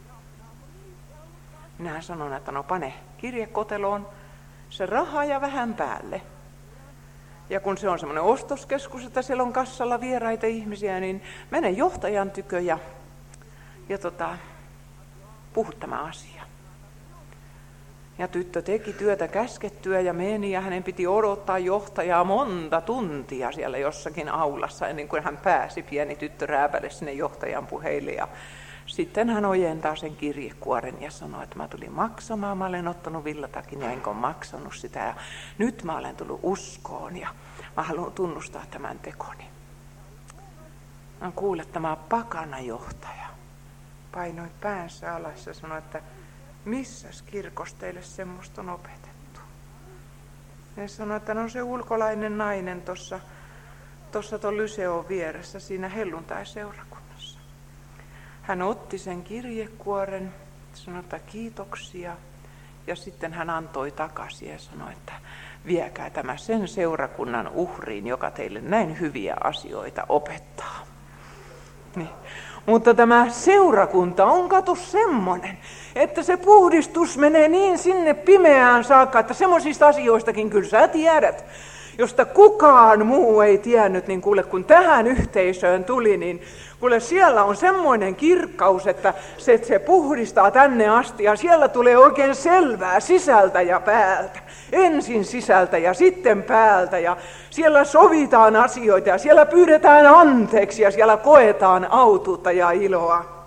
Minä sanon, että no pane kirjekoteloon se raha ja vähän päälle. Ja kun se on semmoinen ostoskeskus, että siellä on kassalla vieraita ihmisiä, niin mene johtajan tykö ja, ja tota, puhu tämä asia. Ja tyttö teki työtä käskettyä ja meni ja hänen piti odottaa johtajaa monta tuntia siellä jossakin aulassa ennen kuin hän pääsi, pieni tyttö rääpäle sinne johtajan puheille. Ja sitten hän ojentaa sen kirjekuoren ja sanoo, että mä tulin maksamaan, mä olen ottanut villatakin ja enkä ole maksanut sitä. Ja nyt mä olen tullut uskoon ja mä haluan tunnustaa tämän tekoni. Mä kuulen, että tämä pakana johtaja painoi päänsä alas ja sanoi, että missäs kirkossa teille semmoista on opetettu? Ja sanoi, että no se ulkolainen nainen tuossa tuossa tuon Lyseon vieressä siinä helluntai-seurakunnassa. Hän otti sen kirjekuoren, sanoi, että kiitoksia, ja sitten hän antoi takaisin ja sanoi, että viekää tämä sen seurakunnan uhriin, joka teille näin hyviä asioita opettaa. Niin. Mutta tämä seurakunta on katu semmoinen, että se puhdistus menee niin sinne pimeään saakka, että semmoisista asioistakin kyllä sä tiedät. josta kukaan muu ei tiennyt, niin kuule, kun tähän yhteisöön tuli, niin kuule, siellä on semmoinen kirkkaus, että se, se puhdistaa tänne asti ja siellä tulee oikein selvää sisältä ja päältä. Ensin sisältä ja sitten päältä ja siellä sovitaan asioita ja siellä pyydetään anteeksi ja siellä koetaan autuutta ja iloa.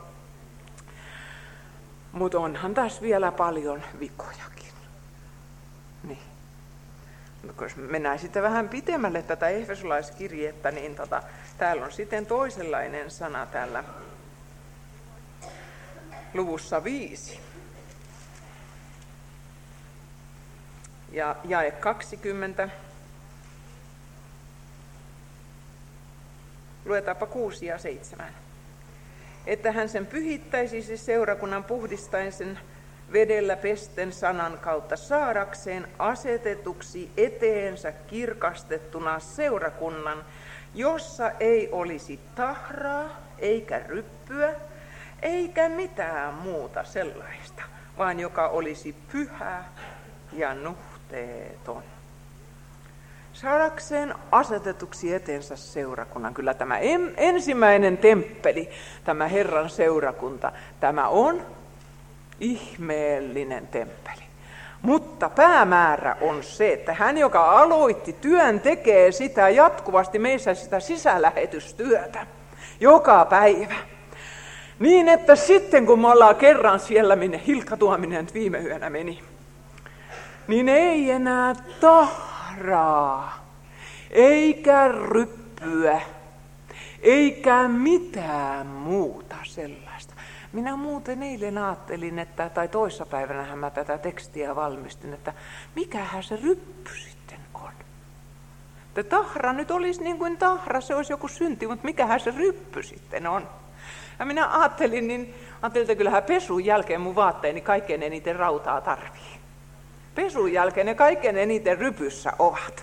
Mutta onhan tässä vielä paljon vikojakin. Niin. Kun mennään sitten vähän pitemmälle tätä efesolaiskirjettä, niin tota, täällä on sitten toisenlainen sana täällä luvussa viisi. Ja jae kaksikymmentä. Luetaanpa kuusi ja seitsemän. Että hän sen pyhittäisi, siis seurakunnan puhdistaen sen vedellä pesten sanan kautta saadakseen asetetuksi eteensä kirkastettuna seurakunnan, jossa ei olisi tahraa, eikä ryppyä, eikä mitään muuta sellaista, vaan joka olisi pyhä ja nuhteeton. Saadakseen asetetuksi eteensä seurakunnan. Kyllä tämä en, ensimmäinen temppeli, tämä Herran seurakunta, tämä on ihmeellinen temppeli. Mutta päämäärä on se, että hän, joka aloitti työn, tekee sitä jatkuvasti meissä sitä sisälähetystyötä joka päivä. Niin, että sitten kun me ollaan kerran siellä, minne Hilkka Tuominen viime yönä meni, niin ei enää tahraa, eikä ryppyä, eikä mitään muuta sellaista. Minä muuten eilen ajattelin, että, tai toissapäivänähän mä tätä tekstiä valmistin, että mikähän se ryppy sitten on. Että tahra nyt olisi niin kuin tahra, se olisi joku synti, mutta mikähän se ryppy sitten on. Ja minä ajattelin, niin ajattelin, että kyllähän pesun jälkeen mun vaatteeni kaikkein eniten rautaa tarvii. Pesun jälkeen ne kaikkein eniten rypyssä ovat.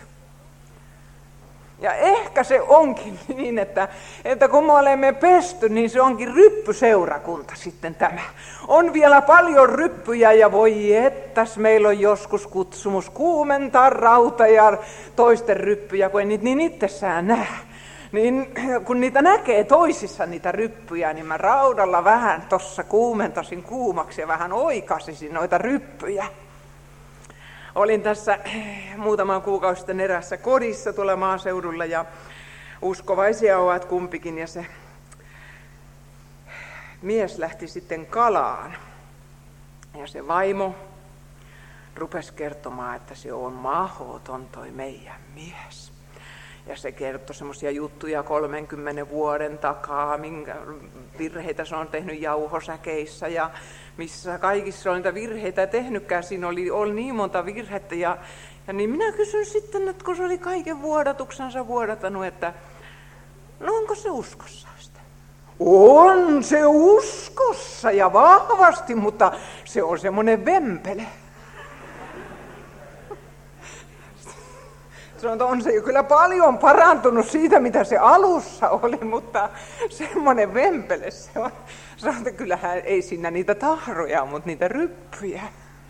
Ja ehkä se onkin niin, että, että kun me olemme pesty, niin se onkin ryppyseurakunta sitten tämä. On vielä paljon ryppyjä ja voi ettäs, meillä on joskus kutsumus kuumentaa rauta ja toisten ryppyjä, kun ei niitä niin itsessään näe. Niin kun niitä näkee toisissa niitä ryppyjä, niin mä raudalla vähän tossa kuumentasin kuumaksi ja vähän oikaisisin noita ryppyjä. Olin tässä muutaman kuukausi sitten erässä kodissa tuolla maaseudulla ja uskovaisia ovat kumpikin ja se mies lähti sitten kalaan ja se vaimo rupesi kertomaan, että se on mahdoton toi meidän mies. Ja se kertoi semmoisia juttuja kolmenkymmenen vuoden takaa, minkä virheitä se on tehnyt jauhosäkeissä ja missä kaikissa on niitä virheitä tehnytkään. Siinä oli, oli niin monta virhettä. Ja, ja niin minä kysyn sitten, että kun se oli kaiken vuodatuksensa vuodatanut, että no onko se uskossa sitä? On se uskossa ja vahvasti, mutta se on semmoinen vempele. On se kyllä paljon parantunut siitä, mitä se alussa oli, mutta semmoinen vempele se on. Sanotaan, että kyllähän ei siinä niitä tahroja, mutta niitä ryppyjä.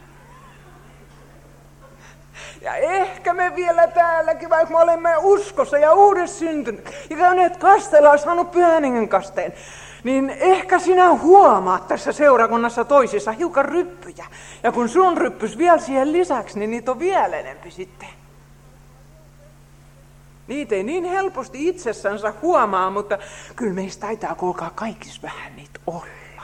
Ja ehkä me vielä täälläkin, vaikka me olemme uskossa ja uudessa syntynyt ja käyneet kasteella ja saanut Pyhän Hengen kasteen, niin ehkä sinä huomaat tässä seurakunnassa toisissa hiukan ryppyjä. Ja kun sun ryppys vielä siihen lisäksi, niin niitä on vielä enempi sitten. Niitä ei niin helposti itsessänsä huomaa, mutta kyllä meistä taitaa kuulkaa kaikissa vähän niitä olla.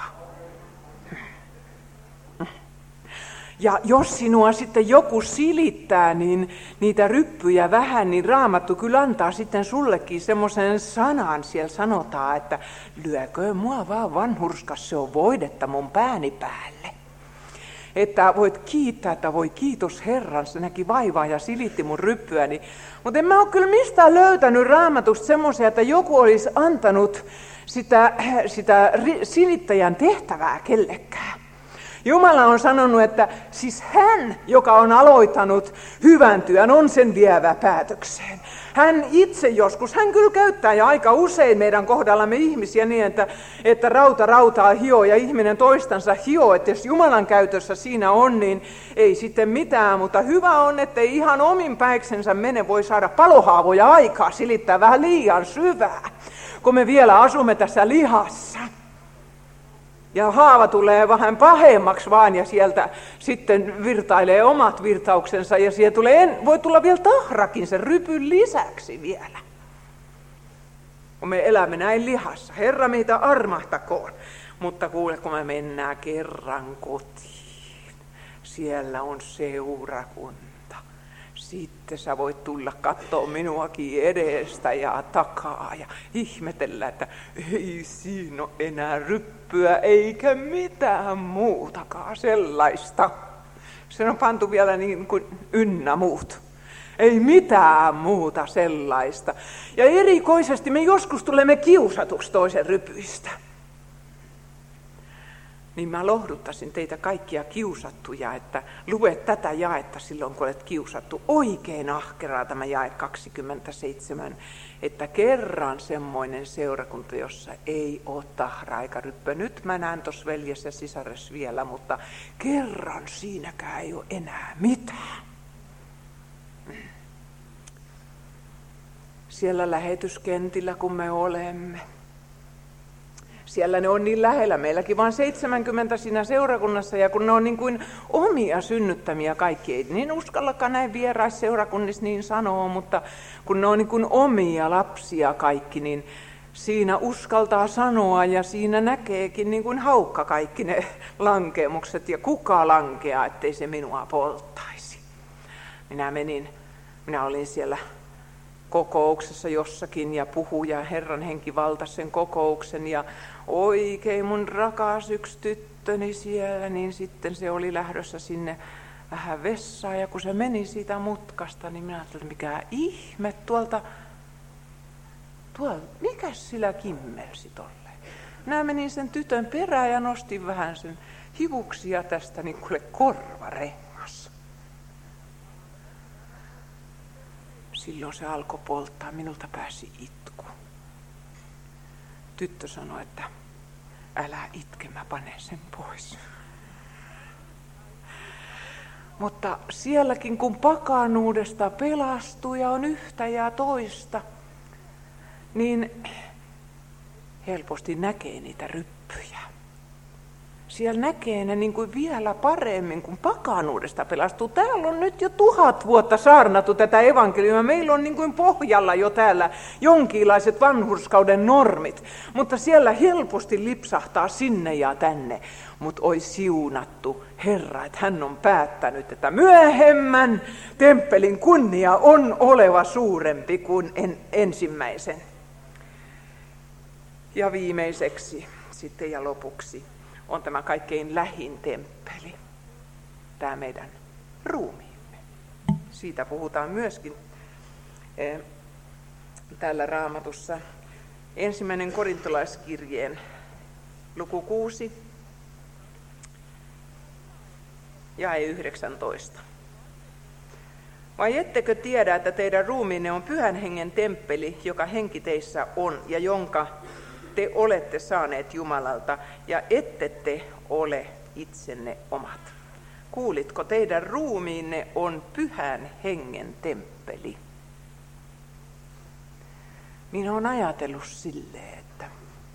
Ja jos sinua sitten joku silittää niin niitä ryppyjä vähän, niin Raamattu kyllä antaa sitten sullekin semmoisen sanan. Siellä sanotaan, että lyökö mua vaan vanhurskas, se on voidetta mun pääni päälle. Että voit kiittää, että voi kiitos Herran, se näki vaivaa ja silitti mun ryppyäni. Mutta en mä ole kyllä mistään löytänyt Raamatusta semmoisia, että joku olisi antanut sitä, sitä silittäjän tehtävää kellekään. Jumala on sanonut, että siis hän, joka on aloittanut hyvän työn, on sen vievä päätökseen. Hän itse joskus, hän kyllä käyttää ja aika usein meidän kohdallamme ihmisiä niin, että, että rauta rautaa hio ja ihminen toistansa hio. Että jos Jumalan käytössä siinä on, niin ei sitten mitään, mutta hyvä on, että ei ihan omin päiksensä mene, voi saada palohaavoja aikaa, silittää vähän liian syvää, kun me vielä asumme tässä lihassa. Ja haava tulee vähän pahemmaksi vaan ja sieltä sitten virtailee omat virtauksensa ja siellä tulee, voi tulla vielä tahrakin sen rypyn lisäksi vielä. Kun me elämme näin lihassa. Herra meitä armahtakoon. Mutta kuule, kun me mennään kerran kotiin, siellä on seurakunta. Sitten sä voit tulla katsoa minuakin edestä ja takaa ja ihmetellä, että ei siinä ole enää ryppyä eikä mitään muutakaan sellaista. Se on pantu vielä niin kuin ynnä muut. Ei mitään muuta sellaista. Ja erikoisesti me joskus tulemme kiusatuksi toisen rypyistä. Niin mä lohduttaisin teitä kaikkia kiusattuja, että luet tätä jaetta silloin, kun olet kiusattu. Oikein ahkeraa tämä jae kaksikymmentäseitsemän, että kerran semmoinen seurakunta, jossa ei ole tahra eikä ryppö. Nyt mä näen tuossa veljes ja sisares vielä, mutta kerran siinäkään ei ole enää mitään. Siellä lähetyskentillä, kun me olemme. Siellä ne on niin lähellä, meilläkin vaan seitsemänkymmentä siinä seurakunnassa, ja kun ne on niin kuin omia synnyttämiä kaikki, ei niin uskallakaan näin vieraisseurakunnissa niin sanoo, mutta kun ne on niin kuin omia lapsia kaikki, niin siinä uskaltaa sanoa, ja siinä näkeekin niin kuin haukka kaikki ne lankeemukset, ja kuka lankeaa, ettei se minua polttaisi. Minä menin, minä olin siellä kokouksessa jossakin ja puhuja, Herran henki valtasi sen kokouksen ja oikein mun rakas yksi tyttöni siellä, niin sitten se oli lähdössä sinne vähän vessaan ja kun se meni siitä mutkasta, niin minä ajattelin, mikä ihme tuolta, tuolta, mikäs sillä kimmelsi tolleen. Minä menin sen tytön perään ja nostin vähän sen hivuksia tästä niin kuule korvarengas. Silloin se alkoi polttaa, minulta pääsi itku. Tyttö sanoi, että älä itke, mä panen sen pois. Mutta sielläkin kun pakanuudesta pelastuu ja on yhtä ja toista, niin helposti näkee niitä ryppyjä. Siellä näkee ne niin kuin vielä paremmin, kun pakanuudesta pelastuu. Täällä on nyt jo tuhat vuotta saarnattu tätä evankeliumia. Meillä on niin kuin pohjalla jo täällä jonkinlaiset vanhurskauden normit. Mutta siellä helposti lipsahtaa sinne ja tänne. Mutta oi siunattu Herra, että hän on päättänyt, että myöhemmän temppelin kunnia on oleva suurempi kuin en, ensimmäisen. Ja viimeiseksi sitten ja lopuksi on tämä kaikkein lähin temppeli, tämä meidän ruumiimme. Siitä puhutaan myöskin eh, täällä Raamatussa. Ensimmäinen korintolaiskirjeen luku kuusi, jae yhdeksäntoista. Vai ettekö tiedä, että teidän ruumiinne on Pyhän Hengen temppeli, joka henki teissä on ja jonka te olette saaneet Jumalalta, ja ette te ole itsenne omat. Kuulitko, teidän ruumiinne on Pyhän Hengen temppeli. Minä olen ajatellut silleen, että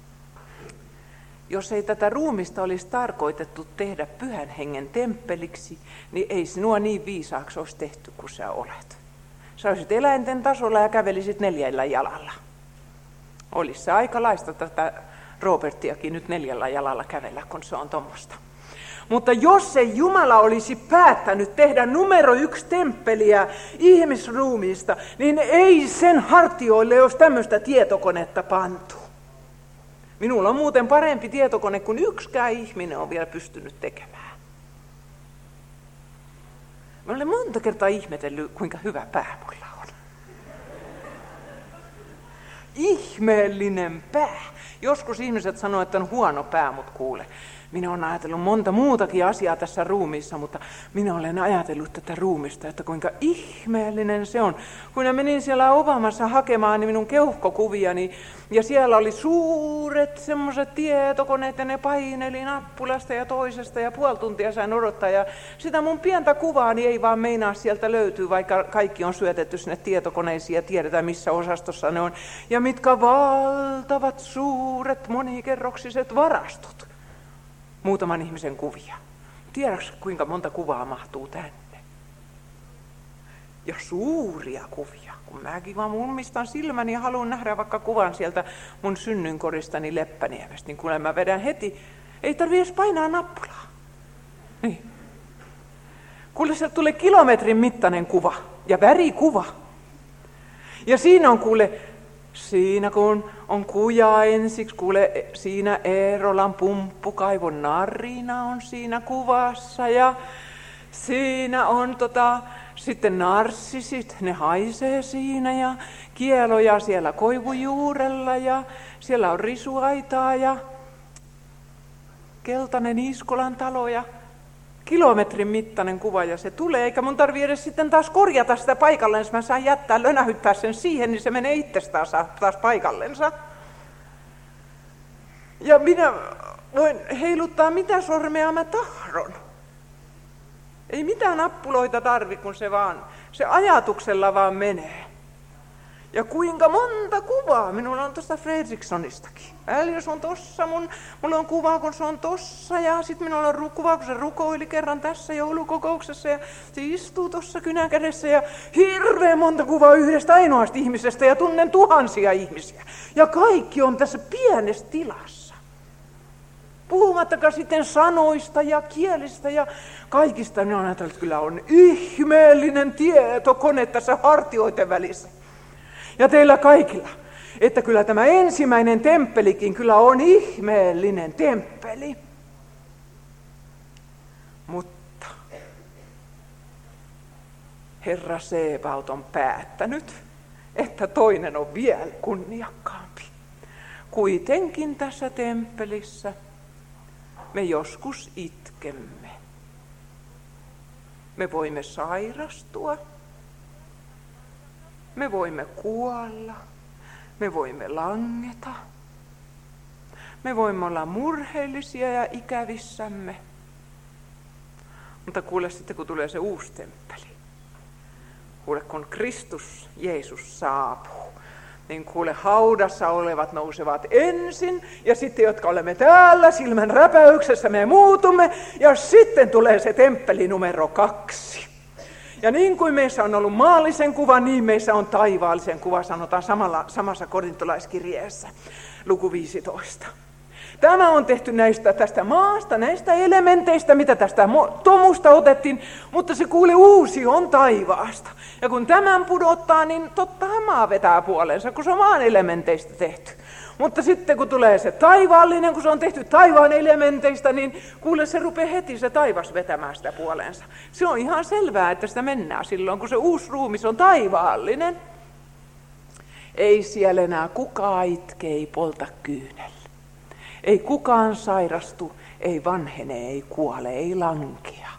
jos ei tätä ruumista olisi tarkoitettu tehdä Pyhän Hengen temppeliksi, niin ei sinua niin viisaaksi olisi tehty kuin sä olet. Sä olisit eläinten tasolla ja kävelisit neljällä jalalla. Olisi se aikalaista tätä Robertiakin nyt neljällä jalalla kävellä, kun se on tommoista. Mutta jos ei Jumala olisi päättänyt tehdä numero yksi temppeliä ihmisruumiista, niin ei sen hartioille olisi tämmöistä tietokonetta pantu. Minulla on muuten parempi tietokone kuin yksikään ihminen on vielä pystynyt tekemään. Mä olen monta kertaa ihmetellyt, kuinka hyvä pää mulla on. Ihmeellinen pää. Joskus ihmiset sanoo, että on huono pää, mutta kuule. Minä olen ajatellut monta muutakin asiaa tässä ruumiissa, mutta minä olen ajatellut tätä ruumista, että kuinka ihmeellinen se on. Kun minä menin siellä Obamassa hakemaan minun keuhkokuviani, ja siellä oli suuret semmoiset tietokoneet, ja ne paineli nappulasta ja toisesta, ja puoli tuntia sain odottaa. Ja sitä mun pientä kuvaani ei vaan meinaa sieltä löytyy, vaikka kaikki on syötetty sinne tietokoneisiin ja tiedetään, missä osastossa ne on. Ja mitkä valtavat, suuret, monikerroksiset varastot. Muutaman ihmisen kuvia. Tiedätkö, kuinka monta kuvaa mahtuu tänne? Ja suuria kuvia. Kun mäkin vaan ummistan silmäni ja haluan nähdä vaikka kuvan sieltä mun synnynkoristani Leppäniemestä, niin kun mä vedän heti, ei tarvitse edes painaa nappulaa. Niin. Kuule, sieltä tulee kilometrin mittainen kuva ja värikuva. Ja siinä on kuule, siinä kun on kuja ensiksi, kuule siinä Eerolan pumppukaivon narina on siinä kuvassa ja siinä on tota, sitten narssisit, ne haisee siinä ja kieloja siellä koivujuurella ja siellä on risuaitaa ja keltainen Iskolan talo ja kilometrin mittainen kuva ja se tulee, eikä mun tarvitse edes sitten taas korjata sitä paikallensa. Mä saan jättää, lönähyttää sen siihen, niin se menee itsestään taas paikallensa. Ja minä voin heiluttaa mitä sormea mä tahdon. Ei mitään nappuloita tarvi, kun se vaan, se ajatuksella vaan menee. Ja kuinka monta kuvaa minulla on tuosta Fredrikssonistakin. Äljys on tossa, mun, mulla on kuva, kun se on tossa, ja sitten minulla on kuva, kun se rukoili kerran tässä joulukokouksessa, ja se istuu tuossa kynänkädessä, ja hirveän monta kuvaa yhdestä ainoasta ihmisestä, ja tunnen tuhansia ihmisiä. Ja kaikki on tässä pienessä tilassa. Puhumattakaan sitten sanoista ja kielistä ja kaikista, minä olen ajatellut, että kyllä on ihmeellinen tietokone tässä hartioiden välissä. Ja teillä kaikilla, että kyllä tämä ensimmäinen temppelikin kyllä on ihmeellinen temppeli. Mutta Herra Sebaot on päättänyt, että toinen on vielä kunniakkaampi. Kuitenkin tässä temppelissä me joskus itkemme. Me voimme sairastua. Me voimme kuolla, me voimme langeta, me voimme olla murheellisia ja ikävissämme. Mutta kuule sitten, kun tulee se uusi temppeli, kuule kun Kristus, Jeesus saapuu, niin kuule haudassa olevat nousevat ensin ja sitten jotka olemme täällä silmän räpäyksessä me muutumme ja sitten tulee se temppeli numero kaksi. Ja niin kuin meissä on ollut maallisen kuva, niin meissä on taivaallisen kuva, sanotaan samalla, samassa korintolaiskirjeessä, luku viisitoista. Tämä on tehty näistä tästä maasta, näistä elementeistä, mitä tästä tomusta otettiin, mutta se kuule uusi on taivaasta. Ja kun tämän pudottaa, niin tottahan maa vetää puolensa, kun se on maan elementeistä tehty. Mutta sitten kun tulee se taivaallinen, kun se on tehty taivaan elementeistä, niin kuule se rupeaa heti se taivas vetämään sitä puoleensa. Se on ihan selvää, että sitä mennään silloin, kun se uusi ruumis on taivaallinen. Ei siellä enää kukaan itke, ei polta kyynel. Ei kukaan sairastu, ei vanhene, ei kuole, ei lankea.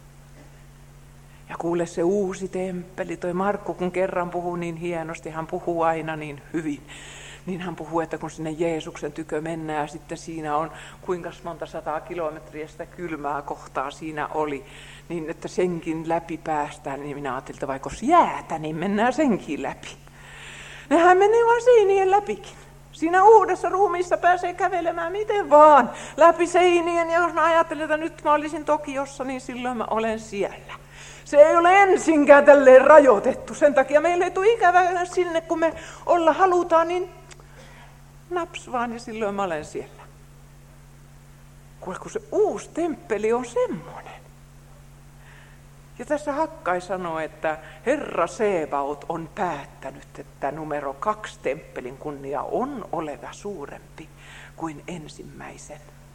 Ja kuule se uusi temppeli, toi Markku kun kerran puhuu niin hienosti, hän puhuu aina niin hyvin. Niin hän puhuu, että kun sinne Jeesuksen tykö mennään ja sitten siinä on kuinka monta sataa kilometriä sitä kylmää kohtaa siinä oli, niin että senkin läpi päästään, niin minä ajattelin, että vaikka jäätä, niin mennään senkin läpi. Nehän menee vaan seinien läpikin. Siinä uudessa ruumiissa pääsee kävelemään miten vaan läpi seinien, ja jos mä ajattelin, että nyt mä olisin Tokiossa, niin silloin mä olen siellä. Se ei ole ensinkään tälleen rajoitettu, sen takia meille ei tule ikävä sinne, kun me olla halutaan, niin naps vaan, ja silloin mä olen siellä. Kuule, kun se uusi temppeli on semmoinen. Ja tässä Hakkai sanoo, että Herra Sebaot on päättänyt, että numero kaksi temppelin kunnia on oleva suurempi kuin ensimmäisen.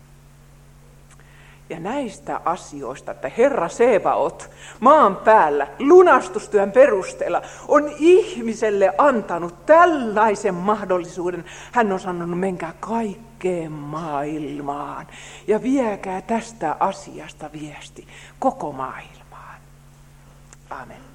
Ja näistä asioista, että Herra Sebaot maan päällä lunastustyön perusteella on ihmiselle antanut tällaisen mahdollisuuden. Hän on sanonut, menkää kaikkeen kaikkeen maailmaan. Ja viekää tästä asiasta viesti koko maailmaan. Amen.